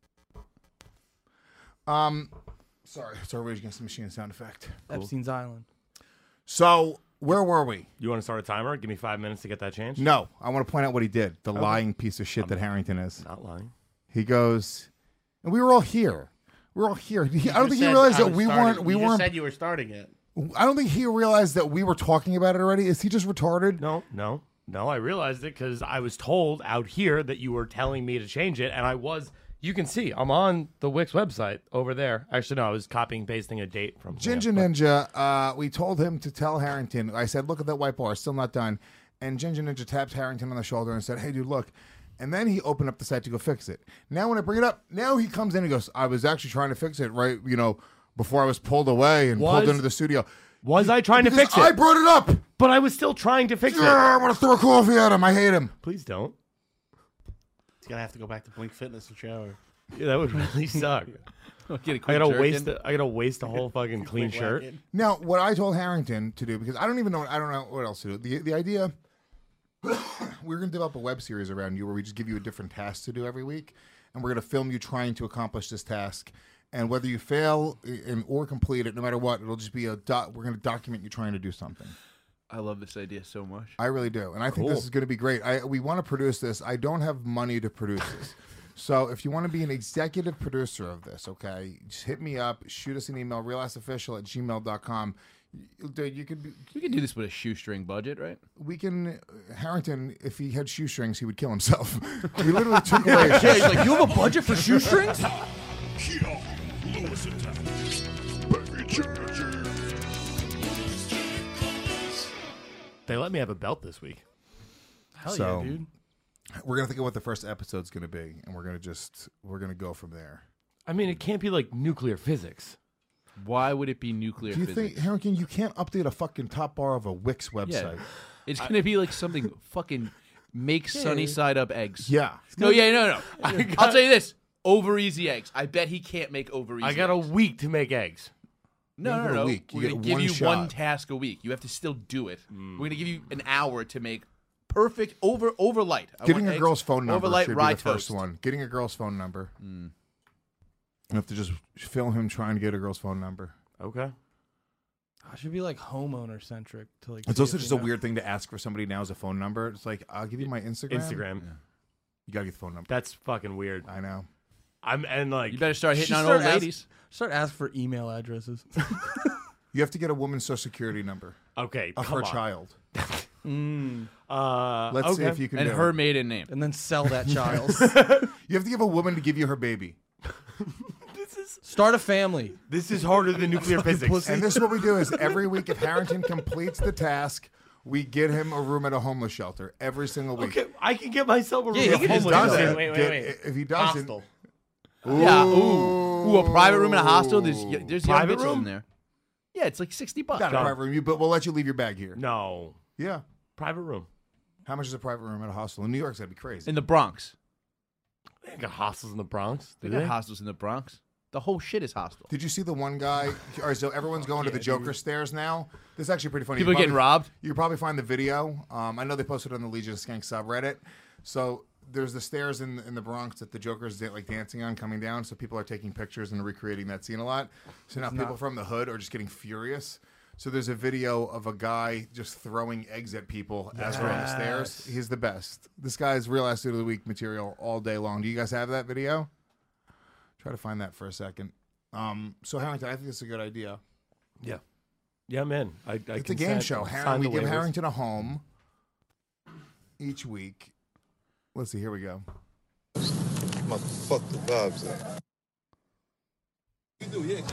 Um, sorry, it's our Rage Against the Machine sound effect. Epstein's Island. So, where were we? You want to start a timer? Give me five minutes to get that changed. No, I want to point out what he did. The Okay. lying piece of shit that Harrington is. Not lying. He goes, and we were all here. We were all here. He, I don't You think he said realized I that was we starting- weren't. We you just weren't. said you were starting it. I don't think he realized that we were talking about it already. Is he just retarded? No, no, no. I realized it because I was told out here that you were telling me to change it, and I was. You can see I'm on the Wix website over there. Actually, no, I was copying pasting a date from Ginger yeah, but- Ninja, uh, we told him to tell Harrington. I said, look at that white bar, still not done. And Ginger Ninja tapped Harrington on the shoulder and said, hey, dude, look. And then he opened up the site to go fix it. Now when I bring it up, now he comes in and goes, I was actually trying to fix it, right, you know, before I was pulled away and Was- pulled into the studio. Was I trying to Because fix it? I brought it up. But I was still trying to fix Yeah, it. I'm going to throw coffee at him. I hate him. Please don't. He's gonna have to go back to Blink Fitness and shower. Yeah, that would really suck. Get a I quick gotta jerkin. waste. A, I gotta waste a whole fucking clean Quick shirt. whacking. Now, what I told Harrington to do, because I don't even know, I don't know what else to do. The, the idea, we're going to develop a web series around you where we just give you a different task to do every week. And we're going to film you trying to accomplish this task. And whether you fail and or complete it, no matter what, it'll just be a dot. We're going to document you trying to do something. I love this idea so much. I really do. And I think this Cool. is going to be great. I, we want to produce this. I don't have money to produce this. So if you want to be an executive producer of this, okay, just hit me up, shoot us an email, realassofficial at gmail dot com. Dude, you could be, We can do this with a shoestring budget, right? we can, Harrington, if he had shoestrings, he would kill himself. We literally took away his Yeah, he's like, you have a budget for shoestrings? They let me have a belt this week. Hell So- yeah, dude. We're gonna think of what the first episode's gonna be, and we're gonna just we're gonna go from there. I mean, it can't be like nuclear physics. Why would it be nuclear Do you physics? think, Harrington, you can't update a fucking top bar of a Wix website? It's gonna be like something fucking make sunny side up eggs. Yeah. No, yeah, no, no. I'll tell you this. over easy eggs. I bet he can't make over easy. I got eggs. a week to make eggs. No, You no, have no. a no. week. You We're get gonna give one you shot. one task a week. You have to still do it. Mm. We're gonna give you an hour to make perfect over over light. I Getting want a eggs girl's phone number over light should be rye the first toast. one. Getting a girl's phone number. Mm. You have to just film him trying to get a girl's phone number. Okay. I should be like homeowner centric to like. It's see also if just you a know. weird thing to ask for somebody now as a phone number. It's like, I'll give you my Instagram. Instagram. You gotta get the phone number. That's fucking weird. I know. I'm and like You better start hitting Should on start old ask- ladies. Start asking for email addresses. You have to get a woman's social security number okay of come her on. child. mm. Uh, Let's okay. see if you can And do her it. maiden name. And then sell that child. You have to give a woman to give you her baby. Start a family. This is harder than nuclear physics. pussy. And this is what we do: is every week, if Harrington completes the task, we get him a room at a homeless shelter every single week. Okay, I can get myself a room. Yeah, he at can home just with do myself. that. Wait, wait, get- wait. If he doesn't, Hostel. Yeah. Ooh. Ooh, a private room in a hostel. There's y- there's young Private bitches room? in there. Yeah, it's like sixty bucks. got a Done. private room, you- but we'll let you leave your bag here. No, Yeah. private room. How much is a private room at a hostel in New York? That'd be crazy. In the Bronx. They ain't got hostels in the Bronx. They Do got they? hostels in the Bronx. The whole shit is hostile. Did you see the one guy? All right, so everyone's going to the Joker stairs now. This is actually pretty funny. People You are getting probably- robbed? You could probably find the video. Um, I know they posted it on the Legion of Skank subreddit. So there's the stairs in in the Bronx that the Joker's da- like dancing on coming down. So people are taking pictures and recreating that scene a lot. So now It's people not- from the hood are just getting furious. So there's a video of a guy just throwing eggs at people as we're on the stairs. He's the best. This guy's real ass dude of the week material all day long. Do you guys have that video? Try to find that for a second. Um, so Harrington, I think it's a good idea. Yeah, yeah, I'm in. I, I It's a consent. game show. I'll Harry, sign we the give waivers. Harrington a home each week. Let's see. Here we go. Motherfuck the vibes out. You do, yeah.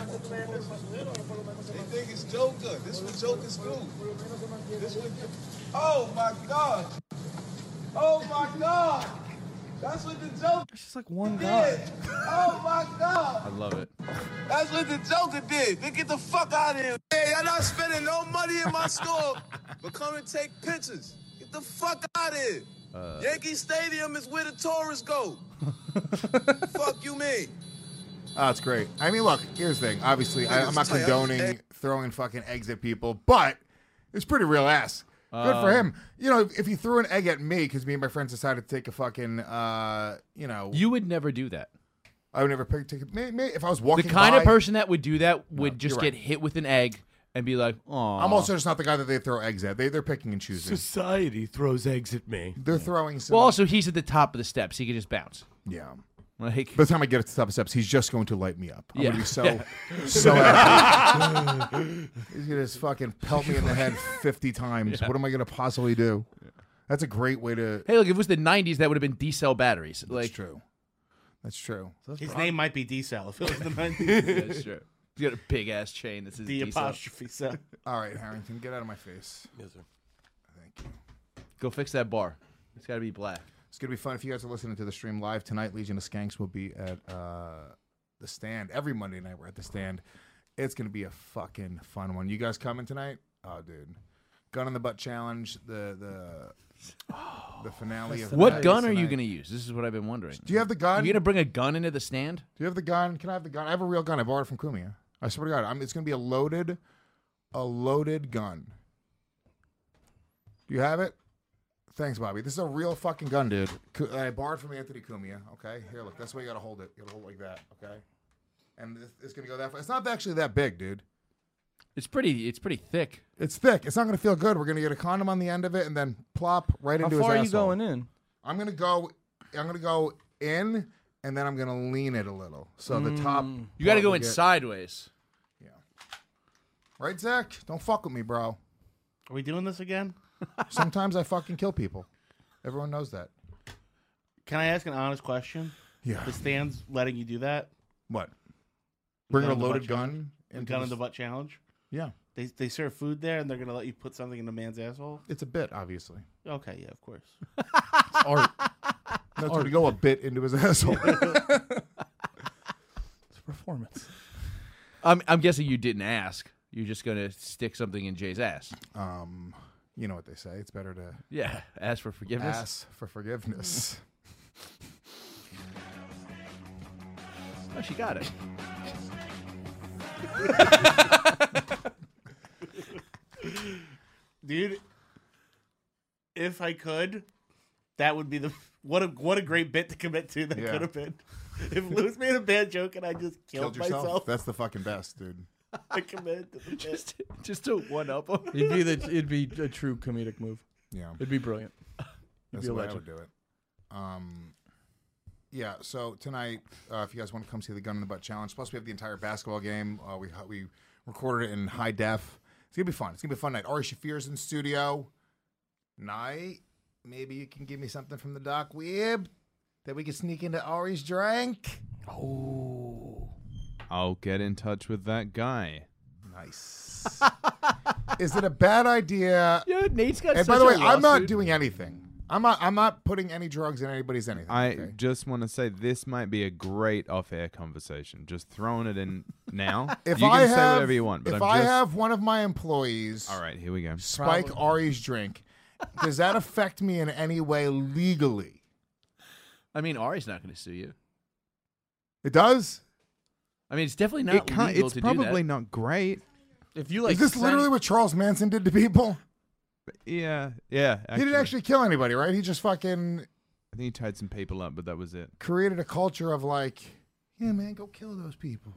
They think it's Joker. This is what Jokers do. This what. Oh my God. Oh my God. That's what the Joker It's just like one guy. did. Oh my God. I love it. That's what the Joker did. Then get the fuck out of here. Hey, y'all not spending no money in my store, but come and take pictures. Get the fuck out of here. Uh, Yankee Stadium is where the tourists go. Fuck you mean? Oh, it's great. I mean, look, here's the thing. Obviously, I, I'm not Tight. condoning throwing fucking eggs at people, but it's pretty real ass. Good for Um, him. You know, if he threw an egg at me because me and my friends decided to take a fucking, uh, you know, You would never do that. I would never pick. Take it. May, may, if I was The walking, kind by, of person that would do that would No, just you're get right. hit with an egg and be like, "Oh." I'm also just not the guy that they throw eggs at. They they're picking and choosing. Society throws eggs at me. They're throwing some. Well, also he's at the top of the steps. He could just bounce. yeah. Like By the time I get to the top of steps, he's just going to light me up. I'm Yeah. gonna be so, Yeah. so happy. He's gonna just fucking pelt me in the head fifty times. Yeah. What am I gonna possibly do? That's a great way to. Hey, look, if it was the nineties, that would have been D cell batteries. Like, That's true. That's true. His name might be D-Cell if it was the nineties. That's true. He's got a big ass chain that says The D cell. apostrophe cell. All right, Harrington, get out of my face. Yes, sir. Thank you. Go fix that bar. It's got to be black. It's gonna be fun if you guys are listening to the stream live tonight. Legion of Skanks will be at uh, the Stand every Monday night. We're at the Stand. It's gonna be a fucking fun one. You guys coming tonight? Oh, dude, gun in the butt challenge. The the the finale of What that gun is are you tonight. going to use? This is what I've been wondering. Do you have the gun? You going to bring a gun into the stand? Do you have the gun? Can I have the gun? I have a real gun. I borrowed it from Kumia. I swear to God, I'm, it's gonna be a loaded, a loaded gun. Do you have it? Thanks, Bobby. This is a real fucking gun, dude. Ku- I borrowed from Anthony Cumia. Okay, here, look. That's why you gotta hold it. You gotta hold it like that. Okay, and this, it's gonna go that far. It's not actually that big, dude. It's pretty. It's pretty thick. It's thick. It's not gonna feel good. We're gonna get a condom on the end of it and then plop right How into far are his you asshole. going in? I'm gonna go. I'm gonna go in, and then I'm gonna lean it a little. So the top. You got to part go will in get- sideways. Right, Zach? Don't fuck with me, bro. Are we doing this again? Sometimes I fucking kill people. Everyone knows that. Can I ask an honest question? Yeah. The Stand's letting you do that? What? Bring a Gun in the loaded butt gun challenge? The into gun in the- the butt challenge? Yeah. They they serve food there and they're gonna let you put something in a man's asshole? It's a bit, obviously. Okay, yeah, of course. Art. That's where to go a bit into his asshole. It's a performance. I'm, I'm guessing you didn't ask. You're just going to stick something in Jay's ass. um, you know what they say. It's better to Yeah. Ask for forgiveness. ask for forgiveness. Oh, she got it. Dude, if I could, that would be the what a what a great bit to commit to. That Yeah. could have been if Louis made a bad joke and I just killed, Killed yourself? myself. That's the fucking best, dude. I committed to the bit. Just, just to one up him. It'd be the it'd be a true comedic move. Yeah. It'd be brilliant. You'd That's be the a way I legend. would do it. Um, yeah. So tonight, uh, if you guys want to come see the Gun in the Butt challenge, plus we have the entire basketball game. Uh, we we recorded it in high def. It's gonna be fun. It's gonna be a fun night. Ari Shafir's in studio. Night. Maybe you can give me something from the Doc Weeb that we can sneak into Ari's drink. Oh. I'll get in touch with that guy. Nice. Is it a bad idea? Yeah, Nate's got And such by the way, a I'm not lawsuit. doing anything. I'm not. I'm not putting any drugs in anybody's anything. I okay? just want to say this might be a great off-air conversation. Just throwing it in now. If you can I say have, whatever you want, but if I'm I just... have one of my employees, all right, here we go. spike Probably. Ari's drink, does that affect me in any way legally? I mean, Ari's not going to sue you. It does. I mean, it's definitely not It can't, legal it's to probably do that. not great. If you like, Is this send- literally what Charles Manson did to people? Yeah, yeah. He didn't actually kill anybody, right? He just fucking I think he tied some people up, but that was it. created a culture of like, yeah, man, go kill those people.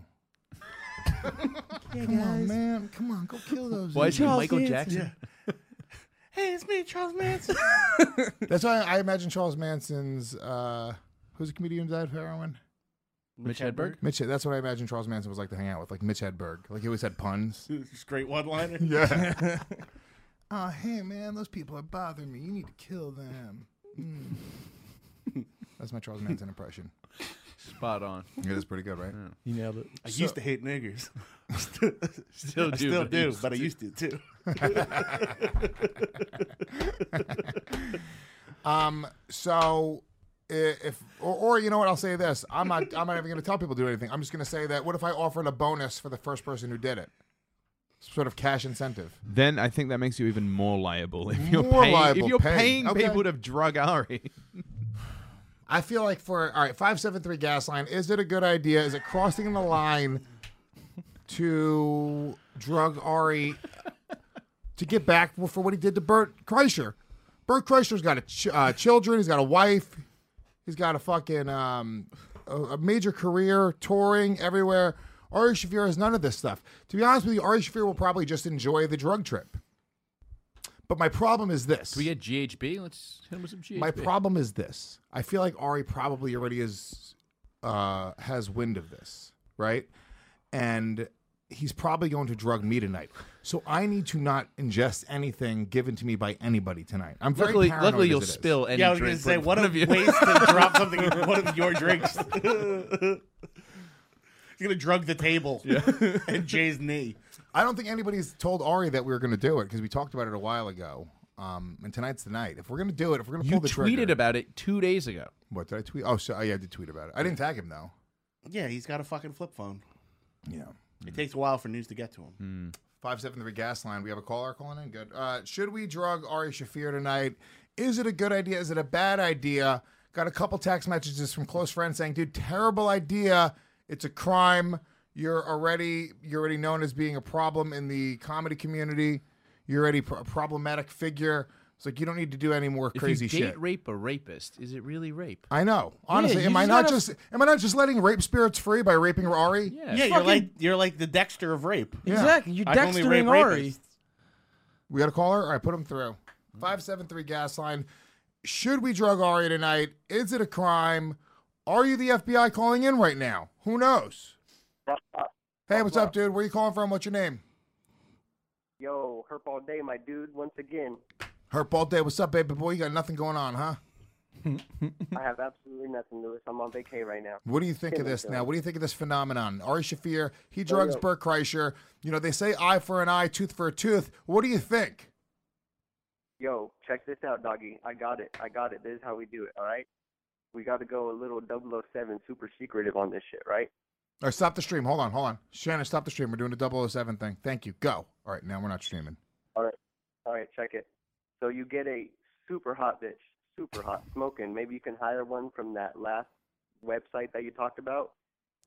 Yeah, Come on, guys. man. Come on, go kill those. Why is he people. Michael Jackson? Hey, it's me, Charles Manson. That's why I imagine Charles Manson's. Uh, who's the comedian who died of heroin? Mitch Hedberg? Mitch. That's what I imagine Charles Manson was like to hang out with, like Mitch Hedberg. Like he always had puns. Just great one-liner. Yeah. Oh, hey man, those people are bothering me. You need to kill them. Mm. That's my Charles Manson impression. Spot on. It is pretty good, right? You nailed it. I So- used to hate niggers. Still I do, still but I do, used but I to. used to too. um. So, i- if or, or you know what, I'll say this. I'm not. I'm not even going to tell people to do anything. I'm just going to say that. What if I offered a bonus for the first person who did it? Sort of cash incentive. Then I think that makes you even more liable. If you're More paying, liable, if you're pay. paying Okay. people to drug Ari. I feel like for all right, five seven three gas line. Is it a good idea? Is it crossing the line to drug Ari to get back for what he did to Bert Kreischer? Bert Kreischer's got a ch- uh, children. He's got a wife. He's got a fucking um, a, a major career, touring everywhere. Ari Shafir has none of this stuff. To be honest with you, Ari Shafir will probably just enjoy the drug trip. But my problem is this. Can we get G H B? Let's hit him with some G H B. My problem is this. I feel like Ari probably already is uh, has wind of this, right? And he's probably going to drug me tonight. So I need to not ingest anything given to me by anybody tonight. I'm very Luckily- paranoid luckily as you'll it is. spill any Yeah, I was going drink to say, put in what front a of you. ways to drop something in one of your drinks. He's going to drug the table and Jay's knee. I don't think anybody's told Ari that we were going to do it because we talked about it a while ago. Um, and tonight's the night. If we're going to do it, if we're going to You pull the trigger. tweeted about it two days ago. What did I tweet? Oh, so, oh, yeah, I did tweet about it. I didn't tag him though. Yeah, he's got a fucking flip phone. Yeah. It takes a while for news to get to him. five seven three gas line. We have a caller calling in. Good. Uh, should we drug Ari Shafir tonight? Is it a good idea? Is it a bad idea? Got a couple text messages from close friends saying, dude, terrible idea. It's a crime. You're already you're already known as being a problem in the comedy community. You're already pro- a problematic figure. It's like you don't need to do any more crazy if you date shit. rape a rapist, is it really rape? I know. Honestly, you am I just not gotta- just am I not just letting rape spirits free by raping Ari? Yeah, Yeah, you're like you're like the Dexter of rape. Yeah. Exactly. You're I can only rape Dextering Ari. rapists. We got a caller? All right, put him through. five seven three gas line. Should we drug Ari tonight? Is it a crime? Are you the F B I calling in right now? Who knows? Hey, what's up, dude? Where you calling from? What's your name? Yo, herp all day, my dude. Once again, Herp all day. What's up, baby boy? You got nothing going on, huh? I have absolutely nothing, Lewis. I'm on vacay right now. What do you think of Chilling, this chilling. now? What do you think of this phenomenon? Ari Shafir, he drugs yo. Bert Kreischer. You know, they say eye for an eye, tooth for a tooth. What do you think? Yo, check this out, doggy. I got it. I got it. This is how we do it, all right? We got to go a little double oh seven super secretive on this shit, right? All right, stop the stream. Hold on, hold on. Shannon, stop the stream. We're doing a double oh seven thing. Thank you. Go. All right, now we're not streaming. All right. All right, check it. So you get a super hot bitch, super hot, smoking. Maybe you can hire one from that last website that you talked about.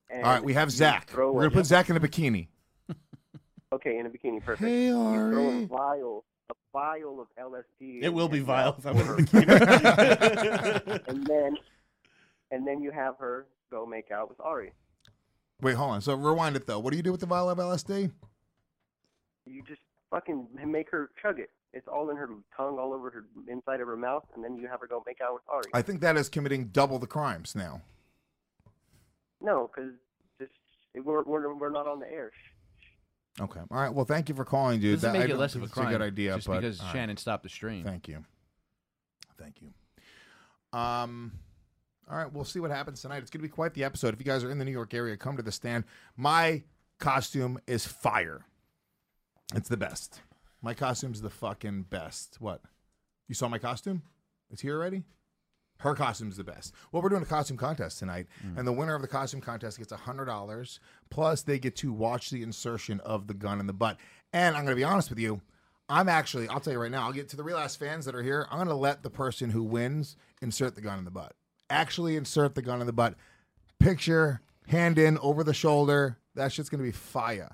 And All right, we have you Zach. throw We're a- gonna put Zach in a bikini. Okay, in a bikini, perfect. Hey, you throw a Ari. vial, a vial of L S D. It will be and vile that if I'm in a for bikini. and then, and then you have her go make out with Ari. Wait, hold on. So rewind it though. What do you do with the vial of L S D? You just fucking make her chug it. It's all in her tongue, all over her inside of her mouth, and then you have her go make out with Ari. I think that is committing double the crimes now. No, because just we're, we're we're not on the air. Okay. All right. Well, thank you for calling, dude. Doesn't That- I make it don't less of think a it's crime. good idea, just but because all right. Shannon stopped the stream. Thank you. Thank you. Um, all right, we'll see what happens tonight. It's going to be quite the episode. If you guys are in the New York area, come to the stand. My costume is fire. It's the best. My costume's the fucking best. What? You saw my costume? It's here already? Her costume's the best. Well, we're doing a costume contest tonight, Mm. and the winner of the costume contest gets one hundred dollars, plus they get to watch the insertion of the gun in the butt. And I'm going to be honest with you, I'm actually, I'll tell you right now, I'll get to the real ass fans that are here. I'm going to let the person who wins insert the gun in the butt. Actually insert the gun in the butt. Picture, hand in, over the shoulder. That shit's going to be fire.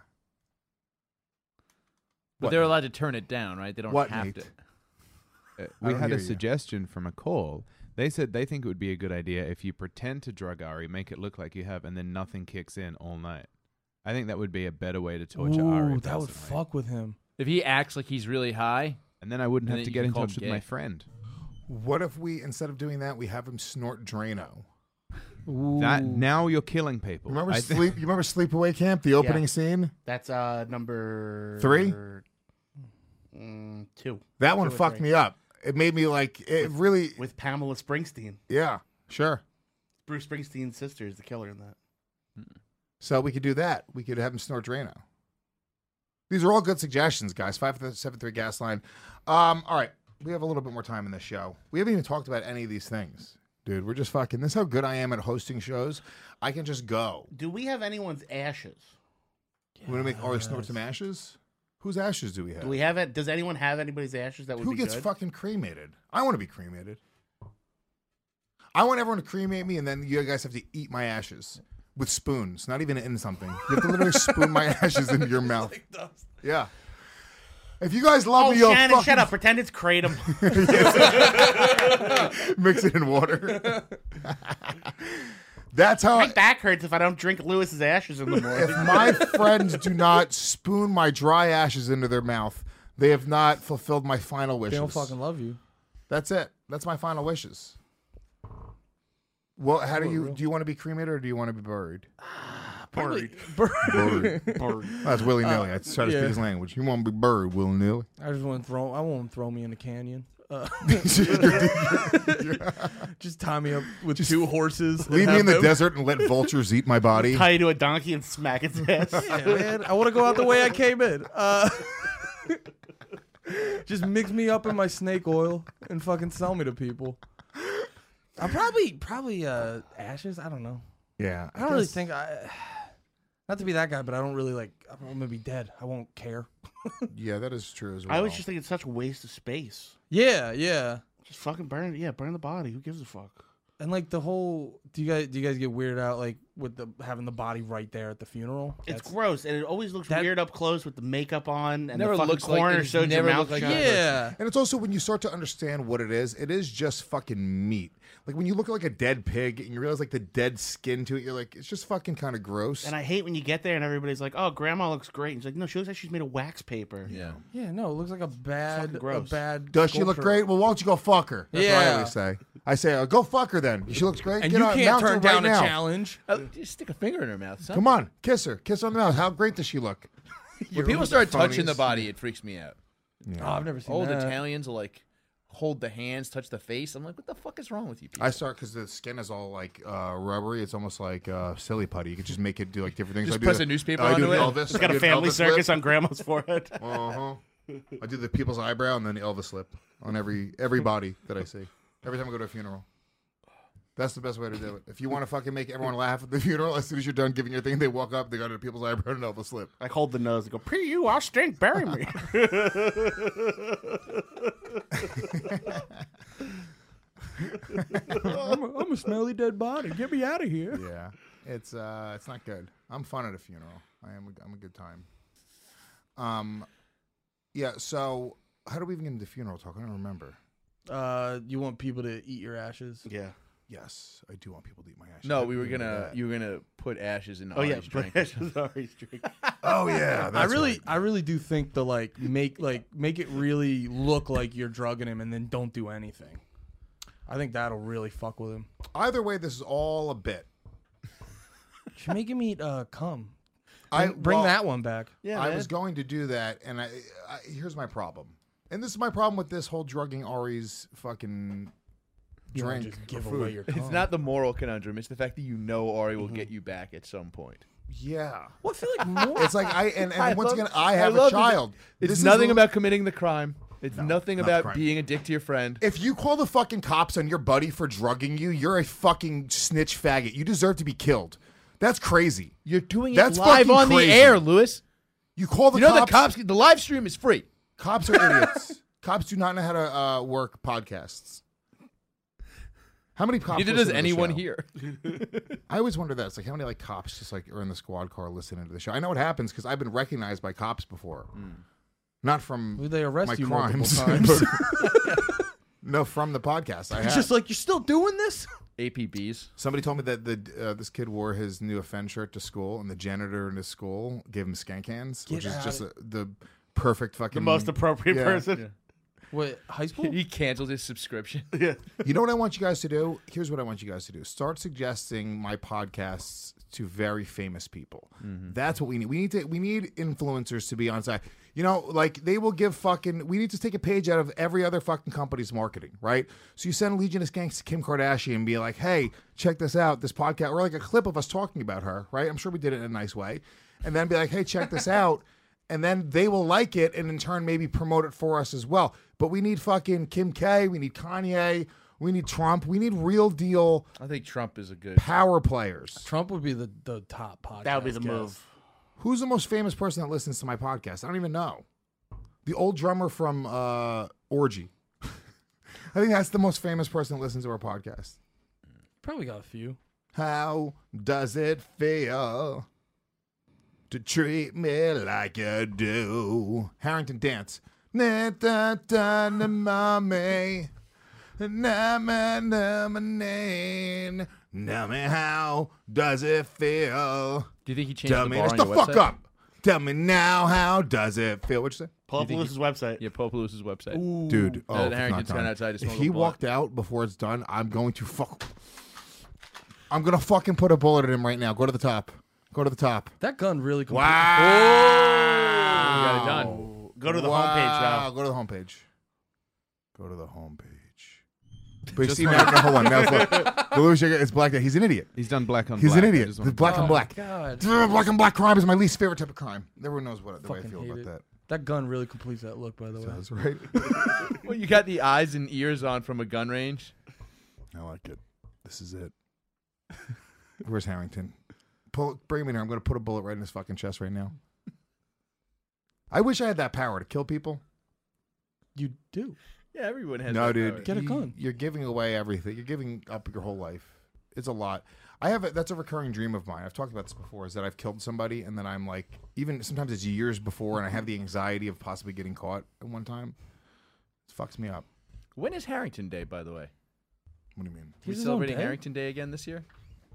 But What, they're Nate? allowed to turn it down, right? They don't What, have Nate? to. Uh, I we don't had a hear you. suggestion from a call. They said they think it would be a good idea if you pretend to drug Ari, make it look like you have, and then nothing kicks in all night. I think that would be a better way to torture Ooh, Ari. that would personally. fuck with him. If he acts like he's really high, and then I wouldn't and have to then get you in can call touch him with my gay. friend. What if we, instead of doing that, we have him snort Drano? That now you're killing people. Remember I thi- sleep? You remember Sleepaway Camp? The opening Yeah. scene. That's uh number Three? Mm, two. That one Two or fucked three. me up. It made me like it really. With Pamela Springsteen. Yeah, sure. Bruce Springsteen's sister is the killer in that. So we could do that. We could have him snort Drano. These are all good suggestions, guys. Five seven three gas line. Um, all right, we have a little bit more time in this show. We haven't even talked about any of these things, dude. We're just fucking. This is how good I am at hosting shows. I can just go. Do we have anyone's ashes? We want to make Ari snort some ashes. Whose ashes do we have? Do we have it? Does anyone have anybody's ashes that would Who be gets good? fucking cremated? I want to be cremated. I want everyone to cremate me, and then you guys have to eat my ashes with spoons, not even in something. You have to literally spoon my ashes into your mouth. Yeah. If you guys love Oh, me, you'll Shannon, fucking shut up. Pretend it's kratom. mix it in water. That's how My I, back hurts if I don't drink Lewis's ashes in the morning. if my friends do not spoon my dry ashes into their mouth, they have not fulfilled my final wishes. They don't fucking love you. That's it. That's my final wishes. Well, how do you do? You want to be cremated or do you want to be buried? Probably- Buried. Buried. That's willy nilly. Uh, I try to yeah. speak his language. You want to be buried willy nilly? I just want to throw. I won't throw me in a canyon. Uh, just tie me up with two horses. and Leave me have in the them- desert and let vultures eat my body. Tie you to a donkey and smack its ass. Yeah, man. I want to go out the way I came in. Uh, just mix me up in my snake oil and fucking sell me to people. I probably probably uh, ashes. I don't know. Yeah, I don't really think I. Not to be that guy, but I don't really like. I'm gonna be dead. I won't care. Yeah, that is true as well. I always just think it's such a waste of space. Yeah, yeah. Just fucking burn it. Yeah, burn the body. Who gives a fuck? And like the whole, do you guys do you guys get weirded out like with the having the body right there at the funeral? It's That's- gross, and it always looks that- weird up close with the makeup on and Never the fucking looks like- corner it shows your never mouth looked like shut. that. Yeah. And it's also when you start to understand what it is, it is just fucking meat. Like when you look at like a dead pig and you realize like the dead skin to it, you're like, it's just fucking kind of gross. And I hate when you get there and everybody's like, "Oh, grandma looks great." And she's like, "No, she looks like she's made of wax paper." Yeah. Yeah, no, it looks like a bad, fucking a gross. bad. Does she look sculpture. great? Well, why don't you go fuck her? That's what I Yeah. always say. I say, oh, go fuck her then. She looks great. And Get you on, can't mount her turn right down a now. challenge. Oh, just stick a finger in her mouth. Son. Come on, kiss her. Kiss her on the mouth. How great does she look? When people start touching the phonies. body, it freaks me out. Oh, I've never seen Old that. Italians will like hold the hands, touch the face. I'm like, what the fuck is wrong with you people? I start because the skin is all like uh, rubbery. It's almost like uh, silly putty. You could just make it do like different things. Just I do press the- a newspaper I do onto the it. Elvis. It's I got do a the family Elvis circus lip. on grandma's forehead. Uh huh. I do the people's eyebrow and then the Elvis lip on every every body that I see. Every time I go to a funeral. That's the best way to do it. If you want to fucking make everyone laugh at the funeral, as soon as you're done giving your thing, they walk up, they go to the people's eyebrow and Elvis lip. I hold the nose and go, "Pre you, I'll stink. Bury me." I'm, a, I'm a smelly dead body. Get me out of here. Yeah, it's uh, it's not good. I'm fun at a funeral. I am. A, I'm a good time. Um, yeah. So how do we even get into funeral talk? I don't remember. Uh, you want people to eat your ashes? Yeah. Yes, I do want people to eat my ashes. No, we were gonna. You were gonna put ashes in. Oh yeah, Ari's put drink. ashes in Ari's drink. Oh yeah, I that's really, right. I really do think to like make like make it really look like you're drugging him and then don't do anything. I think that'll really fuck with him. Either way, this is all a bit. Should make him eat uh cum. I Bring, bring well, that one back. Yeah, I man. was going to do that, and I, I here's my problem, and this is my problem with this whole drugging Ari's fucking You wanna drink. just give or food. away your cum. It's not the moral conundrum. It's the fact that you know Ari will get you back at some point. Yeah. Well, I feel like more. It's like I and, and I once love- again I I have love a it. child. It's This is nothing the- about committing the crime. It's No, nothing not about crime. being a dick to your friend. If you call the fucking cops on your buddy for drugging you, you're a fucking snitch faggot. You deserve to be killed. That's crazy. You're doing That's it live fucking on crazy. the air, Lewis. You call the you know cops. the cops. The live stream is free. Cops are idiots. Cops do not know how to uh, work podcasts. How many cops? Neither listen does to the anyone show? here. I always wonder that. It's like how many like cops just like are in the squad car listening to the show. I know what happens because I've been recognized by cops before. Not from Well, they arrest my you multiple crimes. times. No, from the podcast. I It's have. just like you're still doing this. A P Bs. Somebody told me that the uh, this kid wore his new offend shirt to school, and the janitor in his school gave him skank hands, Get which is out just of- a, the perfect fucking The most appropriate Yeah. person. What, high school? He canceled his subscription. Yeah. You know what I want you guys to do? Here's what I want you guys to do. Start suggesting my podcasts to very famous people. That's what we need. We need to we need influencers to be on side. You know, like they will give fucking we need to take a page out of every other fucking company's marketing, right? So you send Legion of Skanks to Kim Kardashian and be like, "Hey, check this out, this podcast," or like a clip of us talking about her, right? I'm sure we did it in a nice way. And then be like, "Hey, check this out." And then they will like it and in turn maybe promote it for us as well. But we need fucking Kim K, we need Kanye, we need Trump, we need real deal I think Trump is a good. power players. Trump would be the, the top podcast. That would be the guest. move. Who's the most famous person that listens to my podcast? I don't even know. The old drummer from uh, Orgy. I think that's the most famous person that listens to our podcast. Probably got a few. How does it feel to treat me like you do? Harrington Dance. Na da da na mommy. Na ma na ma na. Tell me how does it feel? Do you think he changed Tell the me, bar shut on the your fuck website? up. Tell me now, how does it feel? What'd you say? Pull up You think Lewis's website. Yeah, Pope Lewis's website. Dude, oh, Now that if it's Harrington's not gone done. outside to If smoke he a blunt. walked out before it's done, I'm going to fuck. I'm gonna fucking put a bullet in him right now. Go to the top. Go to the top. That gun really. Compl- Wow. You got it done. Go to the wow. homepage now. Go to the homepage. Go to the homepage. But you see, now, no, hold on. Now, look. The Louis Sugar, it's black. He's an idiot. He's done black on He's black. an I idiot. just The wanna- black on Oh, black. God. Black on black crime is my least favorite type of crime. Everyone knows what the way I Fucking feel hate about it. that. That gun really completes that look, by the way. That's right. Well, you got the eyes and ears on from a gun range. I like it. This is it. Where's Harrington? Pull, bring him in here. I'm going to put a bullet right in his fucking chest right now. I wish I had that power to kill people. You do. Yeah, everyone has. No, that dude. power. Get a you- gun. You're giving away everything. You're giving up your whole life. It's a lot. I have a, that's a recurring dream of mine. I've talked about this before. Is that I've killed somebody and then I'm like, even sometimes it's years before, and I have the anxiety of possibly getting caught at one time. It fucks me up. When is Harrington Day, by the way? What do you mean? We He's his own celebrating day? Harrington Day again this year?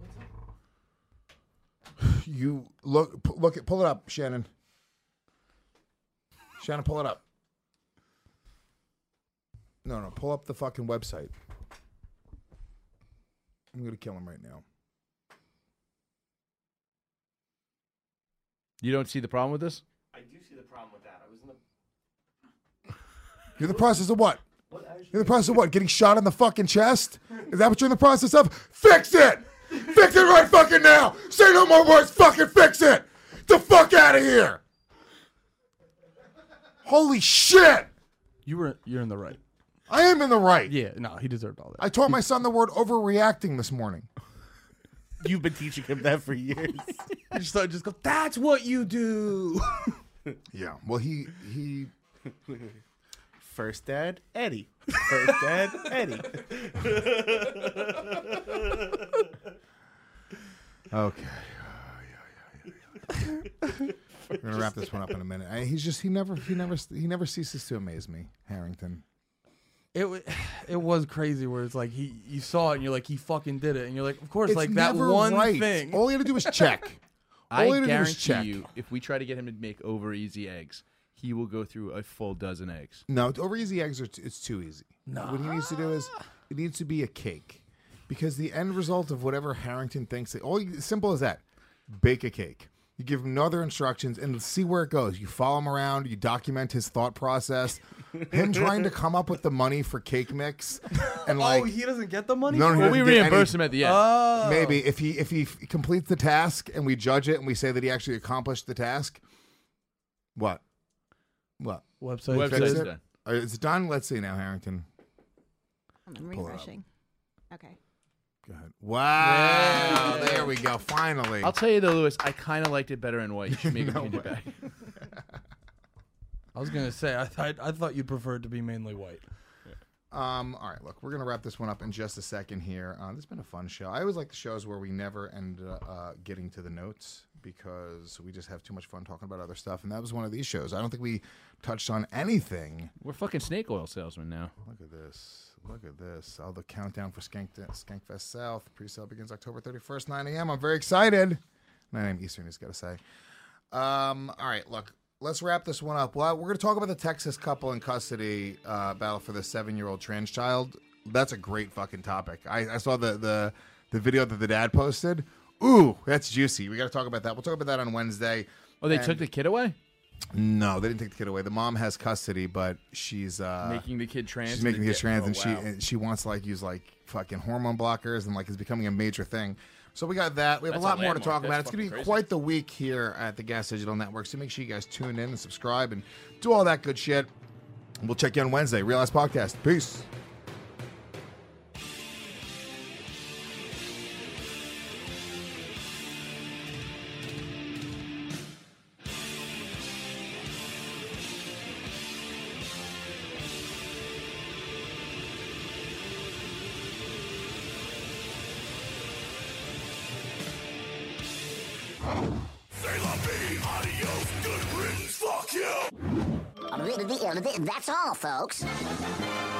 You look, p- look, at, pull it up, Shannon. Shannon, pull it up. No, no, pull up the fucking website. I'm gonna kill him right now. You don't see the problem with this? I do see the problem with that. I was in the. You're in the process of what? You're in the process of what? Getting shot in the fucking chest? Is that what you're in the process of? Fix it! Fix it right fucking now! Say no more words, fucking fix it! The fuck out of here! Holy shit! You were. You're in the right. I am in the right. Yeah. No, he deserved all that. I taught my son the word overreacting this morning. You've been teaching him that for years. I just thought, just go. That's what you do. Yeah. Well, he he First dad, Eddie. First dad, Eddie. Okay. We're gonna wrap this one up in a minute. I, he's just he never he never he never ceases to amaze me, Harrington. It w- it was crazy where it's like he you saw it and you're like he fucking did it and you're like of course It's like that never one right. thing. All you had to do was check. I All you had to do was guarantee check. you, if we try to get him to make over easy eggs, he will go through a full dozen eggs. No, over easy eggs are t- it's too easy. No. What he needs to do is it needs to be a cake, because the end result of whatever Harrington thinks, all you, simple as that, bake a cake. You give him no other instructions and see where it goes. You follow him around. You document his thought process. Him trying to come up with the money for cake mix, and like oh, he doesn't get the money. No, no, he Well, we doesn't get reimburse any- him at the end. Oh. Maybe if he if he f- completes the task and we judge it and we say that he actually accomplished the task. What? What? Website. Website Fix is it? done. Uh, It's done. Let's see now, Harrington. I'm Pull it up. refreshing. Okay. Go ahead. Wow. There we go. Finally. I'll tell you though, Lewis, I kind of liked it better in white. You should make No it change it way. back. I was gonna say I thought I thought you preferred it to be mainly white. Um, all right, look, we're going to wrap this one up in just a second here. Uh, this has been a fun show. I always like the shows where we never end uh, uh, getting to the notes because we just have too much fun talking about other stuff. And that was one of these shows. I don't think we touched on anything. We're fucking snake oil salesmen now. Look at this. Look at this. Oh, the countdown for Skank Skankfest South. Pre-sale begins October thirty-first, nine a.m. I'm very excited. nine a.m. Eastern, he's got to say. Um, all right, look. Let's wrap this one up. Well, we're going to talk about the Texas couple in custody uh, battle for the seven-year-old trans child. That's a great fucking topic. I, I saw the, the the video that the dad posted. Ooh, that's juicy. We got to talk about that. We'll talk about that on Wednesday. Oh, they And- took the kid away? No, they didn't take the kid away. The mom has custody, but she's uh, Making the kid trans? She's making the The kid di- trans, oh, and she wow. and she wants to like use like fucking hormone blockers, and like it's becoming a major thing. So we got that. We have That's a lot a more to landmark. talk about. That's It's going to be fucking quite the week here at the Gas Digital Network. So make sure you guys tune in and subscribe and do all that good shit. We'll check you on Wednesday. Realize Podcast. Peace. That's all, folks.